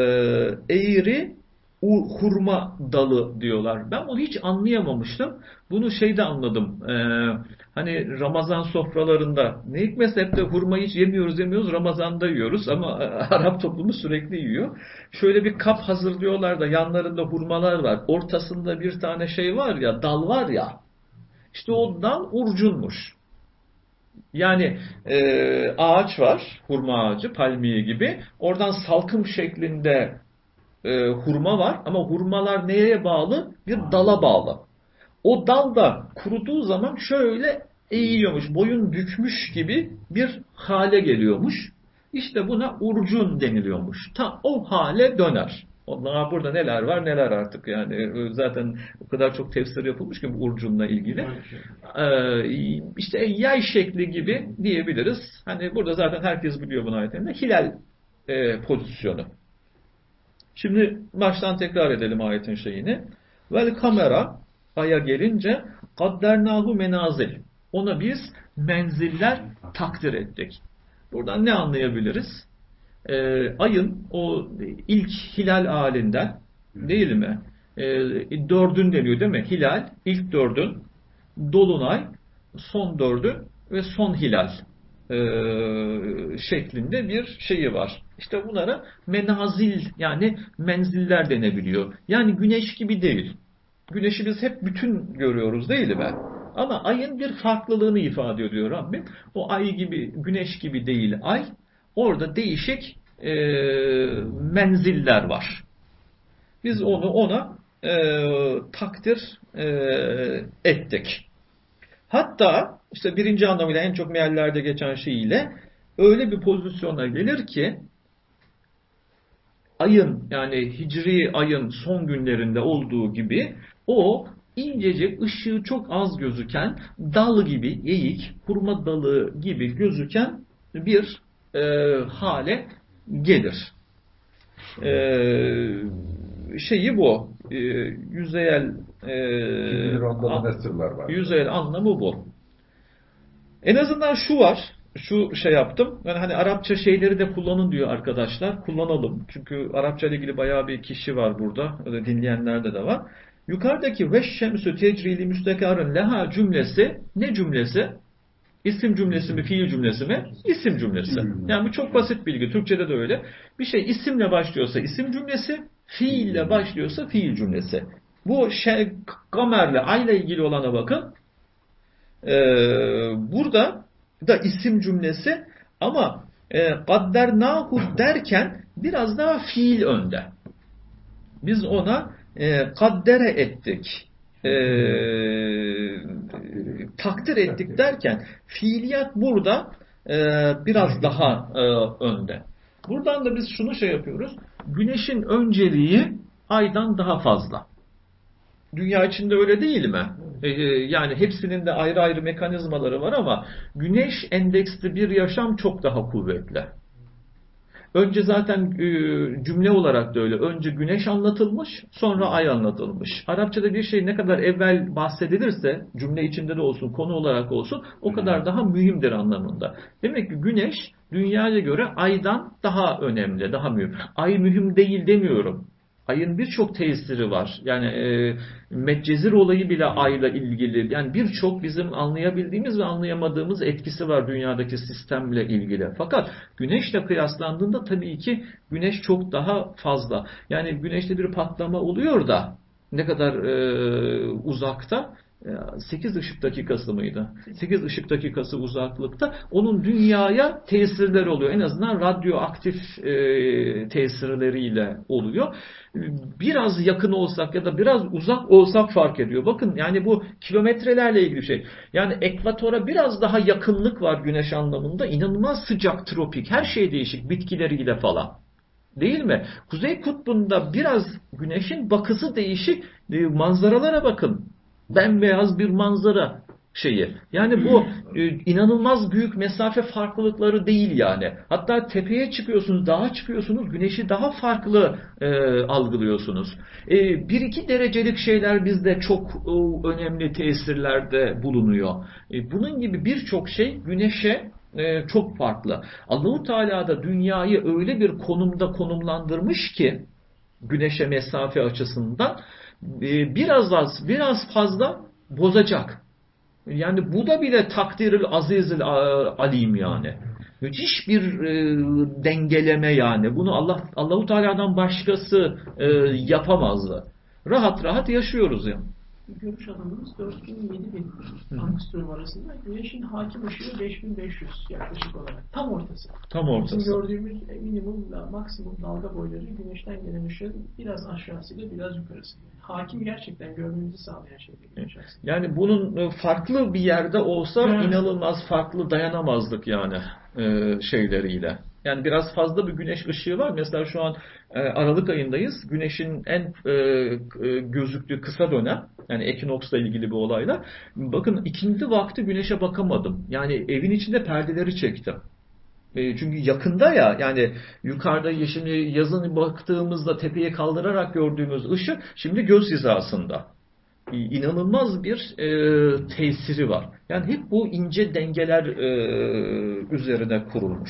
eğri hurma dalı diyorlar. Ben onu hiç anlayamamıştım. Bunu şeyde anladım. Ee, hani Ramazan sofralarında ne hikmetse hep de hurmayı hiç yemiyoruz yemiyoruz. Ramazan'da yiyoruz ama Arap toplumu sürekli yiyor. Şöyle bir kap hazırlıyorlar da yanlarında hurmalar var. Ortasında bir tane şey var ya, dal var ya. İşte o dal urcunmuş. Yani e, ağaç var. Hurma ağacı, palmiye gibi. Oradan salkım şeklinde E, hurma var ama hurmalar neye bağlı? Bir dala bağlı. O dal da kuruduğu zaman şöyle eğiyormuş, boyun bükmüş gibi bir hale geliyormuş. İşte buna urcun deniliyormuş. Ta o hale döner. Ondan burada neler var neler artık yani zaten o kadar çok tefsir yapılmış ki bu urcunla ilgili. Ee, işte yay şekli gibi diyebiliriz. Hani burada zaten herkes biliyor bunu ayetinde. Hilal e, pozisyonu. Şimdi baştan tekrar edelim ayetin şeyini. Vel kamera Ay'a gelince kaddernahu menazil. Ona biz menziller takdir ettik. Buradan ne anlayabiliriz? Ee, ayın o ilk hilal halinden değil mi? Ee, dördün deniyor değil mi? Hilal, ilk dördün, dolunay, son dördün ve son hilal e, şeklinde bir şeyi var. İşte bunlara menazil yani menziller denebiliyor. Yani güneş gibi değil. Güneşi biz hep bütün görüyoruz değil mi? Ama ayın bir farklılığını ifade ediyor Rabbim. O ay gibi, güneş gibi değil ay. Orada değişik e, menziller var. Biz onu ona e, takdir e, ettik. Hatta işte birinci anlamıyla en çok meallerde geçen şeyiyle öyle bir pozisyona gelir ki ayın yani hicri ayın son günlerinde olduğu gibi o incecik ışığı çok az gözüken dal gibi eğik hurma dalı gibi gözüken bir e, hale gelir. E, şeyi bu. E, yüzeyel e, an, yüzeyel anlamı bu. En azından şu var. şu şey yaptım. Yani hani Arapça şeyleri de kullanın diyor arkadaşlar. Kullanalım. Çünkü Arapça ile ilgili bayağı bir kişi var burada. Dinleyenlerde de var. Yukarıdaki veşşemsü tecrili müstekarın leha cümlesi ne cümlesi? İsim cümlesi mi, fiil cümlesi mi? İsim cümlesi. Yani bu çok basit bilgi. Türkçe'de de öyle. Bir şey isimle başlıyorsa isim cümlesi, fiille başlıyorsa fiil cümlesi. Bu şey, kamerle, ayla ilgili olana bakın. Ee, burada da isim cümlesi ama e, kaddernahu derken biraz daha fiil önde. Biz ona e, kaddere ettik. E, takdir ettik derken fiiliyat burada e, biraz daha e, önde. Buradan da biz şunu şey yapıyoruz. Güneşin önceliği aydan daha fazla. Dünya içinde öyle değil mi? Ee, yani hepsinin de ayrı ayrı mekanizmaları var ama güneş endeksli bir yaşam çok daha kuvvetli. Önce zaten e, cümle olarak da öyle. Önce güneş anlatılmış, sonra ay anlatılmış. Arapçada bir şey ne kadar evvel bahsedilirse, cümle içinde de olsun, konu olarak olsun, o kadar daha mühimdir anlamında. Demek ki güneş dünyaya göre aydan daha önemli, daha mühim. Ay mühim değil demiyorum. Ayın birçok tesiri var. Yani e, Medcezir olayı bile ayla ilgili. Yani birçok bizim anlayabildiğimiz ve anlayamadığımız etkisi var dünyadaki sistemle ilgili. Fakat güneşle kıyaslandığında tabii ki güneş çok daha fazla. Yani güneşte bir patlama oluyor da ne kadar e, uzakta? sekiz ışık dakikası mıydı? sekiz ışık dakikası uzaklıkta onun dünyaya tesirleri oluyor. En azından radyoaktif e, tesirleriyle oluyor. Biraz yakın olsak ya da biraz uzak olsak fark ediyor. Bakın yani bu kilometrelerle ilgili bir şey. Yani ekvatora biraz daha yakınlık var güneş anlamında. İnanılmaz sıcak, tropik. Her şey değişik. Bitkileriyle falan. Değil mi? Kuzey kutbunda biraz güneşin bakısı değişik. Manzaralara bakın. Bembeyaz bir manzara şeyi. Yani bu e, inanılmaz büyük mesafe farklılıkları değil yani. Hatta tepeye çıkıyorsunuz, dağa çıkıyorsunuz, güneşi daha farklı e, algılıyorsunuz. E, bir iki derecelik şeyler bizde çok e, önemli tesirlerde bulunuyor. E, bunun gibi birçok şey güneşe e, çok farklı. Allah-u Teala da dünyayı öyle bir konumda konumlandırmış ki güneşe mesafe açısından biraz az, biraz fazla bozacak. Yani bu da bile takdiril azizil alim yani. Müthiş bir e, dengeleme yani. Bunu Allah Allahu Teala'dan başkası e, yapamazdı. Rahat rahat yaşıyoruz yani. Görüş alanımız dört bin yedi bin angstrom arasında. Güneşin hakim ışığı beş bin beş yüz yaklaşık olarak. Tam ortası. Tam ortası. Bizim gördüğümüz minimumla maksimum dalga boyları güneşten gelen ışığın biraz aşağısıyla biraz yukarısı. Hakim gerçekten görmemizi sağlayan şey güneş aslında. Yani bunun farklı bir yerde olsa evet. inanılmaz farklı dayanamazdık yani e, şeyleriyle. Yani biraz fazla bir güneş ışığı var. Mesela şu an e, Aralık ayındayız. Güneşin en e, e, gözüktüğü kısa dönem. Yani ekinoksla ilgili bir olayla. Bakın ikindi vakti güneşe bakamadım. Yani evin içinde perdeleri çektim. E, çünkü yakında ya yani yukarıda şimdi yazın baktığımızda tepeye kaldırarak gördüğümüz ışık şimdi göz hizasında. E, inanılmaz bir e, tesiri var. Yani hep bu ince dengeler e, üzerine kurulmuş.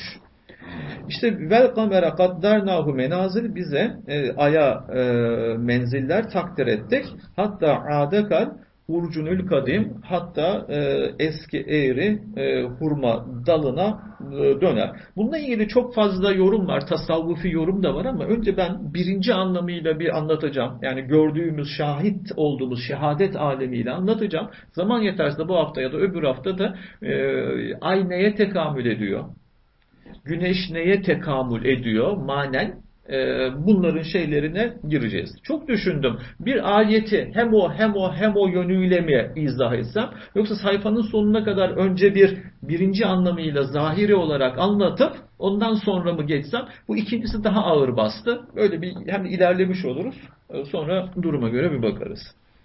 İşte vel kamera kaddarnahu menazil bize e, aya e, menziller takdir ettik. Hatta adekal urcunül kadim hatta e, eski eğri e, hurma dalına e, döner. Bununla ilgili çok fazla yorum var. Tasavvufi yorum da var ama önce ben birinci anlamıyla bir anlatacağım. Yani gördüğümüz, şahit olduğumuz şehadet alemiyle anlatacağım. Zaman yeterse bu hafta ya da öbür hafta da e, ay neye tekamül ediyor? Güneş neye tekamül ediyor manen e, bunların şeylerine gireceğiz. Çok düşündüm. Bir ayeti hem o hem o hem o yönüyle mi izah etsem yoksa sayfanın sonuna kadar önce bir birinci anlamıyla zahiri olarak anlatıp ondan sonra mı geçsem bu ikincisi daha ağır bastı. Böyle bir hem ilerlemiş oluruz sonra duruma göre bir bakarız.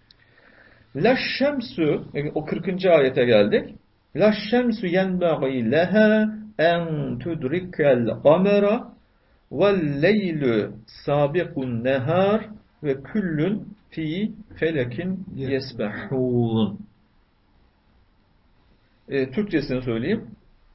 La şemsu o kırkıncı ayete geldik. La şemsu yenbagî leha en tudrikel kamera vel leylü sabikun nehar ve küllün fi felekin yesbehun. E, Türkçesini söyleyeyim.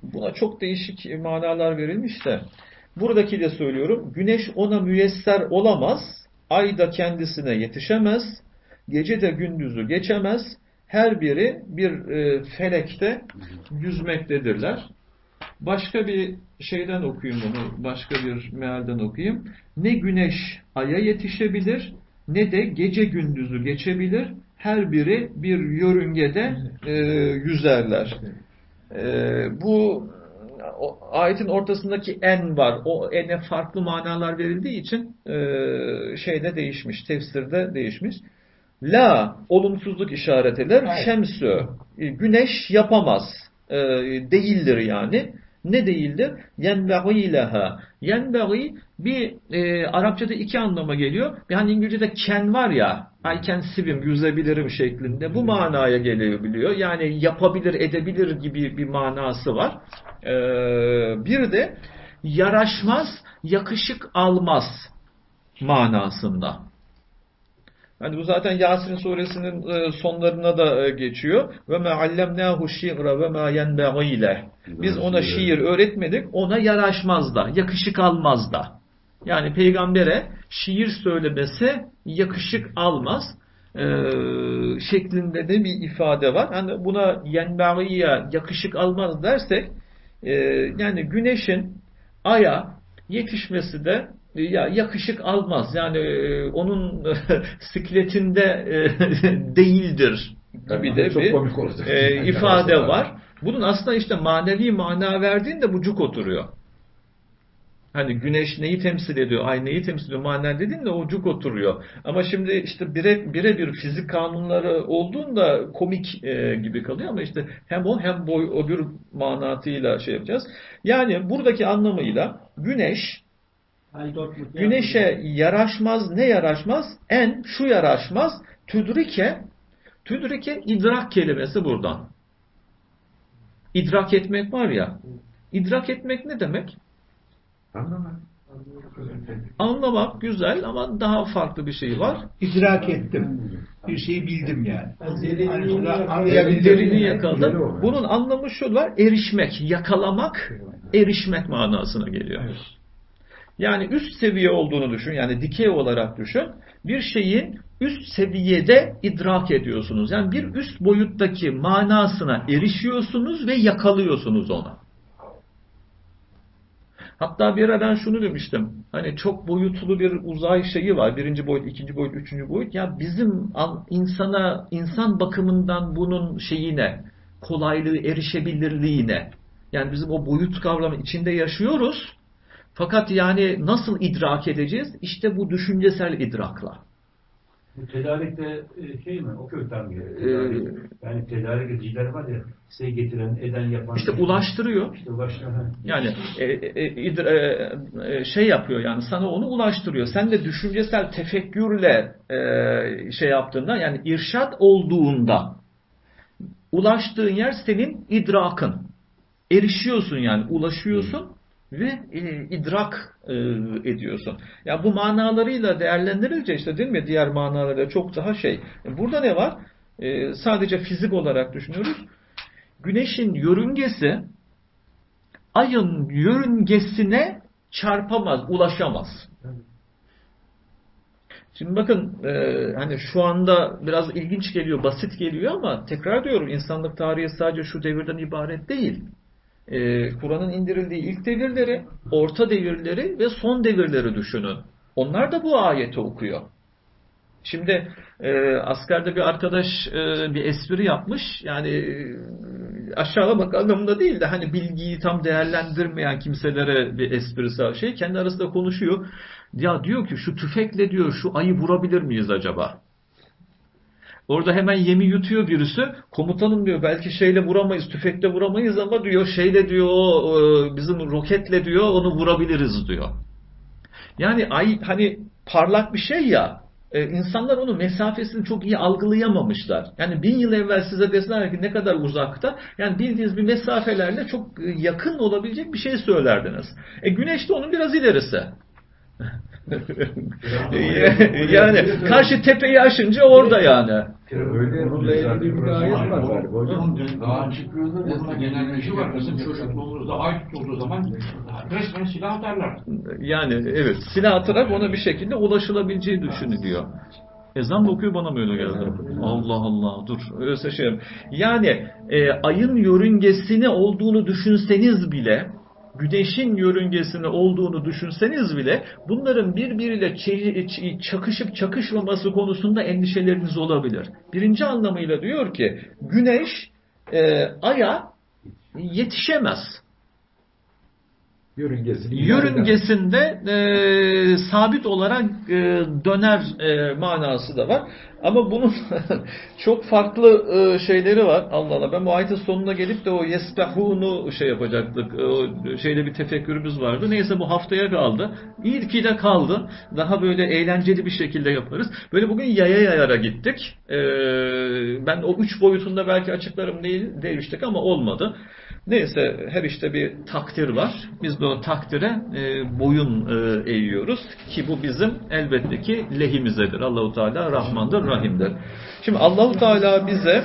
buna çok değişik manalar verilmiş de buradaki de söylüyorum. Güneş ona müyesser olamaz. Ay da kendisine yetişemez. Gece de gündüzü geçemez. Her biri bir e, felekte yüzmektedirler. Başka bir şeyden okuyayım bunu. Başka bir mealden okuyayım. Ne güneş aya yetişebilir, ne de gece gündüzü geçebilir. Her biri bir yörüngede e, yüzerler. E, bu o, ayetin ortasındaki en var. O ene farklı manalar verildiği için e, şeyde değişmiş. Tefsirde değişmiş. La olumsuzluk işaret eder. Evet. Şemsü güneş yapamaz. E, değildir yani. Ne değildir? Yenbeği leha. Yenbeği bir e, Arapçada iki anlama geliyor. Yani İngilizce'de can var ya, I can swim, yüzebilirim şeklinde. Bu manaya geliyor biliyor. Yani yapabilir, edebilir gibi bir manası var. E, bir de yaraşmaz, yakışık almaz manasında. Yani bu zaten Yasin suresinin sonlarına da geçiyor. Ve ma allemnahu şi'ra ve ma yenbeği leh. Biz ona şiir öğretmedik, ona yaraşmaz da, yakışık almaz da. Yani peygambere şiir söylemesi yakışık almaz e, şeklinde de bir ifade var. Yani buna yenbeğiye yakışık almaz dersek, e, yani güneşin aya yetişmesi de ya yakışık almaz. Yani e, onun sikletinde e, değildir gibi de bir e, ifade var. Bunun aslında işte manevi mana verdiğinde bu cuk oturuyor. Hani güneş neyi temsil ediyor, ay neyi temsil ediyor mana dediğinde o cuk oturuyor. Ama şimdi işte bire, birebir fizik kanunları olduğunda komik e, gibi kalıyor ama işte hem o hem boy o bir manatıyla şey yapacağız. Yani buradaki anlamıyla güneş güneşe yaraşmaz, ne yaraşmaz? En şu yaraşmaz, tüdrike, tüdrike idrak kelimesi buradan. İdrak etmek var ya, idrak etmek ne demek? Anlamak. Anlamak güzel ama daha farklı bir şey var. İdrak ettim. Bir şeyi bildim yani. Derinliği yakaladım. Bunun anlamı şu var, erişmek, yakalamak, erişmek manasına geliyor. Evet. Yani üst seviye olduğunu düşün, yani dikey olarak düşün. Bir şeyin üst seviyede idrak ediyorsunuz. Yani bir üst boyuttaki manasına erişiyorsunuz ve yakalıyorsunuz onu. Hatta bir ara ben şunu demiştim. Hani çok boyutlu bir uzay şeyi var. Birinci boyut, ikinci boyut, üçüncü boyut. Ya bizim insana, insan bakımından bunun şeyine, kolaylığı, erişebilirliğine. Yani bizim o boyut kavramı içinde yaşıyoruz. Fakat yani nasıl idrak edeceğiz? İşte bu düşüncesel idrakla. Bu tedarikte şey mi? O kökten mi geliyor? Ee, yani tedarik ediciler var ya, size getiren, eden, yapan. İşte ulaştırıyor. İşte ulaştırıyor. Yani e, e, e, şey yapıyor yani sana onu ulaştırıyor. Sen de düşüncesel tefekkürle e, şey yaptığında yani irşat olduğunda ulaştığın yer senin idrakın. Erişiyorsun yani ulaşıyorsun. Hmm. Ve e, idrak e, ediyorsun. Yani bu manalarıyla değerlendirilince işte değil mi? Diğer manalarıyla çok daha şey. Burada ne var? E, sadece fizik olarak düşünüyoruz. Güneşin yörüngesi ayın yörüngesine çarpamaz, ulaşamaz. Şimdi bakın e, hani şu anda biraz ilginç geliyor, basit geliyor ama tekrar diyorum insanlık tarihi sadece şu devirden ibaret değil. Ee, Kur'an'ın indirildiği ilk devirleri, orta devirleri ve son devirleri düşünün. Onlar da bu ayeti okuyor. Şimdi e, askerde bir arkadaş e, bir espri yapmış. Yani e, aşağılamak anlamında değil de hani bilgiyi tam değerlendirmeyen kimselere bir esprisi şey. Kendi arasında konuşuyor. Ya diyor ki şu tüfekle diyor şu ayı vurabilir miyiz acaba? Orada hemen yemi yutuyor birisi. Komutanım diyor belki şeyle vuramayız, tüfekle vuramayız ama diyor şeyle diyor bizim roketle diyor onu vurabiliriz diyor. Yani ay hani parlak bir şey ya insanlar onun mesafesini çok iyi algılayamamışlar. Yani bin yıl evvel size deseler ki ne kadar uzakta yani bildiğiniz bir mesafelerle çok yakın olabilecek bir şey söylerdiniz. E güneş de onun biraz ilerisi. Yani karşı tepeyi aşınca orada yani. Öyle bununla ilgili bir ayet var galiba hocam. Dağa çıkıyorlar. Bununla genelleşi var. Bizim çocukluğumuzda ay tutulduğu zaman resmen silah atarlar. Yani evet, silah atarak ona bir şekilde ulaşılabileceği düşünülüyor. Ezan mı okuyor, bana mı öyle geldi? Allah Allah, dur. Öyleyse şey yani e, ayın yörüngesini olduğunu düşünseniz bile, güneşin yörüngesini olduğunu düşünseniz bile bunların birbiriyle çakışıp çakışmaması konusunda endişeleriniz olabilir. Birinci anlamıyla diyor ki güneş e, aya yetişemez. Yörüngesini Yörüngesinde e, sabit olarak e, döner e, manası da var. Ama bunun çok farklı e, şeyleri var. Allah Allah. Ben bu ayetin sonuna gelip de o yesbehunu şey yapacaktık. O şeyde bir tefekkürümüz vardı. Neyse bu haftaya kaldı. İyi ki de kaldı. Daha böyle eğlenceli bir şekilde yaparız. Böyle bugün yaya yayara gittik. E, ben o üç boyutunda belki açıklarım değil demiştik ama olmadı. Neyse her işte bir takdir var. Biz de o takdire e, boyun e, eğiyoruz ki bu bizim elbette ki lehimizedir. Allahu Teala Rahmandır, Rahim'dir. Şimdi Allahu Teala bize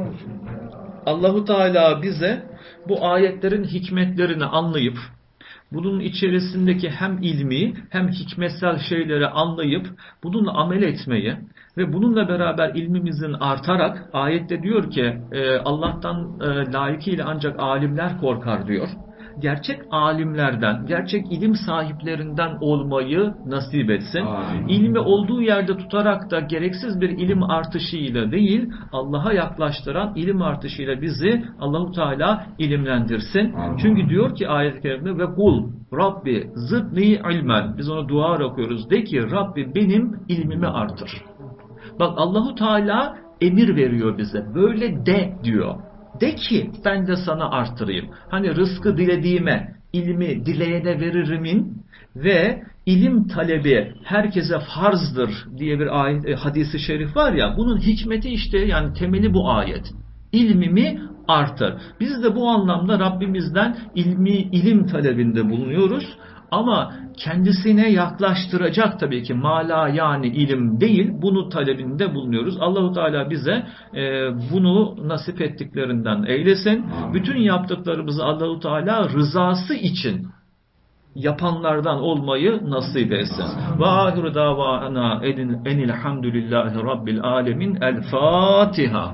Allahu Teala bize bu ayetlerin hikmetlerini anlayıp bunun içerisindeki hem ilmi hem hikmetsel şeyleri anlayıp bununla amel etmeyi ve bununla beraber ilmimizin artarak ayette diyor ki Allah'tan layıkıyla ancak alimler korkar diyor. Gerçek alimlerden, gerçek ilim sahiplerinden olmayı nasip etsin. Amin. İlmi olduğu yerde tutarak da gereksiz bir ilim artışıyla değil, Allah'a yaklaştıran ilim artışıyla bizi Allahu Teala ilimlendirsin. Amin. Çünkü diyor ki ayet-i kerimede ve kul Rabbi zidni ilmen. Biz ona dua okuyoruz. De ki Rabbi benim ilmimi artır. Bak Allahu Teala emir veriyor bize. Böyle de diyor. De ki ben de sana arttırayım. Hani rızkı dilediğime, ilmi dileyene veririmin ve ilim talebi herkese farzdır diye bir ayet, hadisi şerif var ya, bunun hikmeti işte yani temeli bu ayet. İlmimi artır. Biz de bu anlamda Rabbimizden ilmi ilim talebinde bulunuyoruz. Ama kendisine yaklaştıracak tabii ki mala yani ilim değil, bunu talebinde bulunuyoruz. Allahu Teala bize e, bunu nasip ettiklerinden eylesin. Bütün yaptıklarımızı Allahu Teala rızası için yapanlardan olmayı nasip etsin. Ve ahiru davana enil hamdülillahi rabbil alemin. El Fatiha.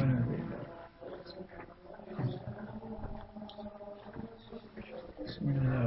Bismillah.